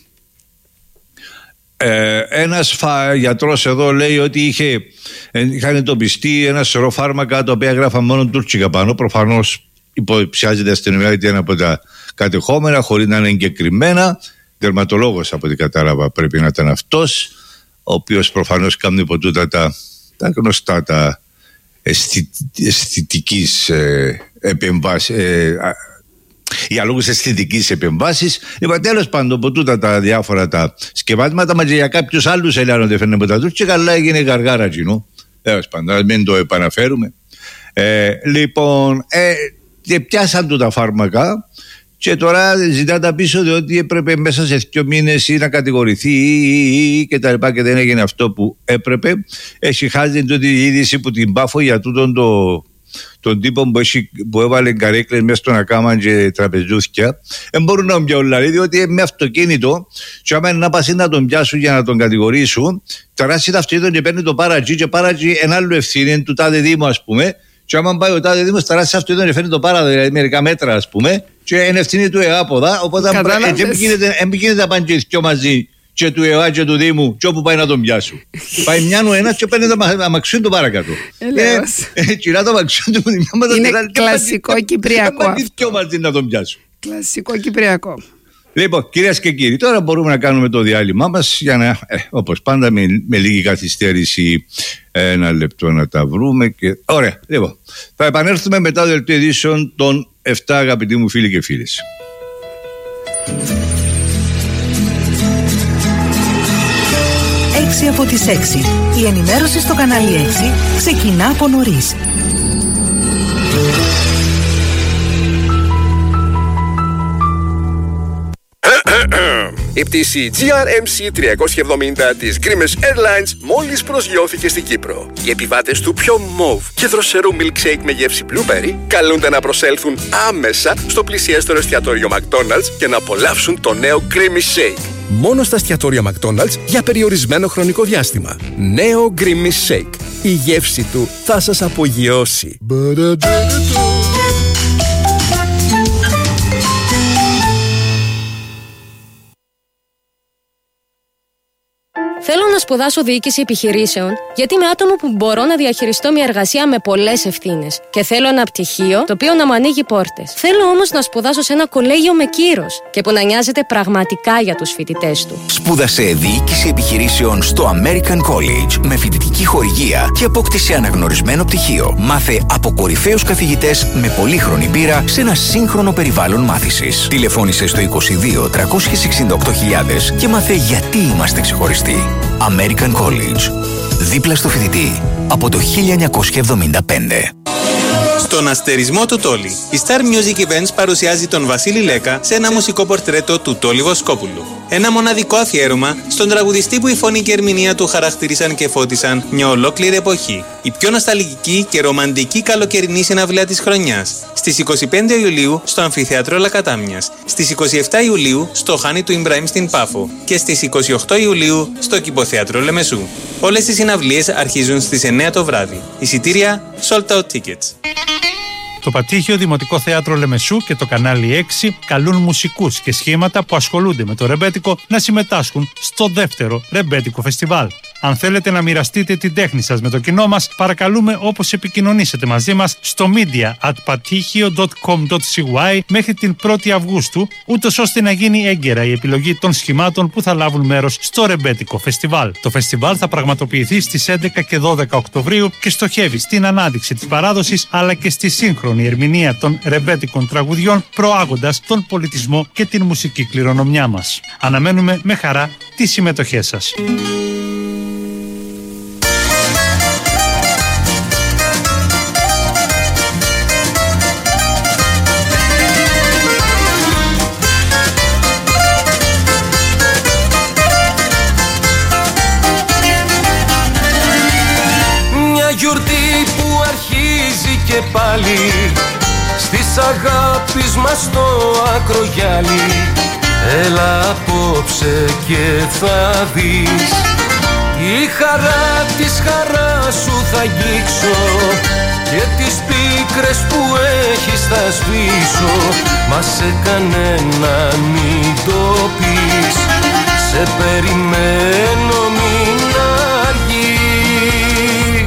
Ένας γιατρός εδώ λέει ότι είχαν εντοπιστεί ένα σωρό φάρμακα τα οποία έγραφαν μόνο τουρκικά πάνω. Προφανώς υποψιάζεται η αστυνομία ότι είναι από τα κατεχόμενα, χωρίς να είναι εγκεκριμένα. Δερματολόγος, από ό,τι κατάλαβα, πρέπει να ήταν αυτός, ο οποίος προφανώς κάνει υπό τούτα τα γνωστά τα αισθητικής επεμβάσης, για λόγους αισθητικής επεμβάσης. Είπα, τέλος πάντων, από τούτα τα διάφορα τα σκευάσματα, μα και για κάποιους άλλους ελιάνονται φαίνεται από τα τουρκικά, αλλά έγινε γαργάρα κοινού. Τέλος πάντων, μην το επαναφέρουμε. Λοιπόν, και πιάσαν του τα φάρμακα και τώρα ζητά τα πίσω, διότι έπρεπε μέσα σε 2 μήνες ή να κατηγορηθεί και τα λοιπά, και δεν έγινε αυτό που έπρεπε. Έχει χάσει τούτη η είδηση που την πάφω για τούτον τον τύπο που έβαλε καρέκλες μέσα στον ακάμα και τραπεζούθια. Δεν μπορούν να τον πιάσουν, δηλαδή, διότι με αυτοκίνητο, και άμα να πας να τον πιάσουν για να τον κατηγορήσουν, τεράσει το αυτοκίνητο και παίρνει το πάρατζι, και πάρατζι ένα άλλο ευθύνη του τάδε Δήμου, ας πούμε. Και άμα πάει ο τάδε Δήμος, τεράσει αυτοκίνητο και φέρνει το πάρατζι, δηλαδή μερικά μέτρα, ας πούμε, και είναι ευθύνη του ΕΑΠΟΔΑ. Οπότε δεν γίνεται να πάνε και μαζί, και του ΕΟΑ και του Δήμου, και όπου πάει να τον πιάσουν. Πάει μιάνου ένας και παίρνει το αμαξιόν του παρακάτω. Κυρά το αμαξιόν του. Είναι κλασικό κυπριακό. Πάει και μαζί να τον πιάσουν. Κλασικό κυπριακό. Λοιπόν, κυρίες και κύριοι, τώρα μπορούμε να κάνουμε το διάλειμμά μας για να, όπως πάντα, με λίγη καθυστέρηση, ένα λεπτό να τα βρούμε. Και... Ωραία, λοιπόν, θα επανέλθουμε μετά το δελτίο ειδήσεων των 7, αγαπητοί μου φίλοι και φίλες. 6 από τις 6. Η ενημέρωση στο κανάλι 6 ξεκινά από νωρίς. Η πτήση GRMC 370 της Grimes Airlines μόλις προσγειώθηκε στην Κύπρο. Οι επιβάτες του πιο mauve και δροσερού milkshake με γεύση blueberry καλούνται να προσέλθουν άμεσα στο πλησιέστερο εστιατόριο McDonald's και να απολαύσουν το νέο Grimace Shake. Μόνο στα εστιατόρια McDonald's για περιορισμένο χρονικό διάστημα. Νέο Grimace Shake. Η γεύση του θα σας απογειώσει. Θέλω να σπουδάσω διοίκηση επιχειρήσεων, γιατί είμαι άτομο που μπορώ να διαχειριστώ μια εργασία με πολλές ευθύνες. Και θέλω ένα πτυχίο το οποίο να μου ανοίγει πόρτες. Θέλω όμως να σπουδάσω σε ένα κολέγιο με κύρος και που να νοιάζεται πραγματικά για τους φοιτητές του. Σπούδασε διοίκηση επιχειρήσεων στο American College με φοιτητική χορηγία και απόκτησε αναγνωρισμένο πτυχίο. Μάθε από κορυφαίους καθηγητές με πολύχρονη πείρα σε ένα σύγχρονο περιβάλλον μάθησης. Τηλεφώνησε στο 22 368.000 και μάθε γιατί είμαστε ξεχωριστοί. American College. Δίπλα στο φοιτητή από το 1975. Στον αστερισμό του Τόλι, η Star Music Events παρουσιάζει τον Βασίλη Λέκα σε ένα μουσικό πορτρέτο του Τόλι Βοσκόπουλου. Ένα μοναδικό αφιέρωμα στον τραγουδιστή που η φωνή και η ερμηνεία του χαρακτήρισαν και φώτισαν μια ολόκληρη εποχή. Η πιο νοσταλγική και ρομαντική καλοκαιρινή συναυλία της χρονιάς. Στις 25 Ιουλίου στο Αμφιθέατρο Λακατάμιας. Στις 27 Ιουλίου στο Χάνι του Ιμπραήμ στην Πάφο. Και στις 28 Ιουλίου στο Κηποθέατρο Λεμεσού. Όλες οι συναυλίες αρχίζουν στις 9 το βράδυ. Εισιτήρια sold out tickets. Το Πατήχιο Δημοτικό Θέατρο Λεμεσού και το κανάλι 6 καλούν μουσικούς και σχήματα που ασχολούνται με το ρεμπέτικο να συμμετάσχουν στο δεύτερο ρεμπέτικο φεστιβάλ. Αν θέλετε να μοιραστείτε την τέχνη σας με το κοινό μας, παρακαλούμε όπως επικοινωνήσετε μαζί μας στο media@patihio.com.cy μέχρι την 1η Αυγούστου, ούτως ώστε να γίνει έγκαιρα η επιλογή των σχημάτων που θα λάβουν μέρος στο ρεμπέτικο φεστιβάλ. Το φεστιβάλ θα πραγματοποιηθεί στις 11 και 12 Οκτωβρίου και στοχεύει στην ανάδειξη της παράδοσης αλλά και στη σύγχρονη ερμηνεία των ρεμπέτικων τραγουδιών, προάγοντας τον πολιτισμό και την μουσική κληρονομιά μας. Αναμένουμε με χαρά τις συμμετοχές σας. Και πάλι στις αγάπης μας το ακρογιάλι Έλα απόψε και θα δεις, η χαρά της χαράς σου θα αγγίξω και τις πίκρες που έχεις θα σβήσω. Μα σε κανένα μην το πεις, σε περιμένω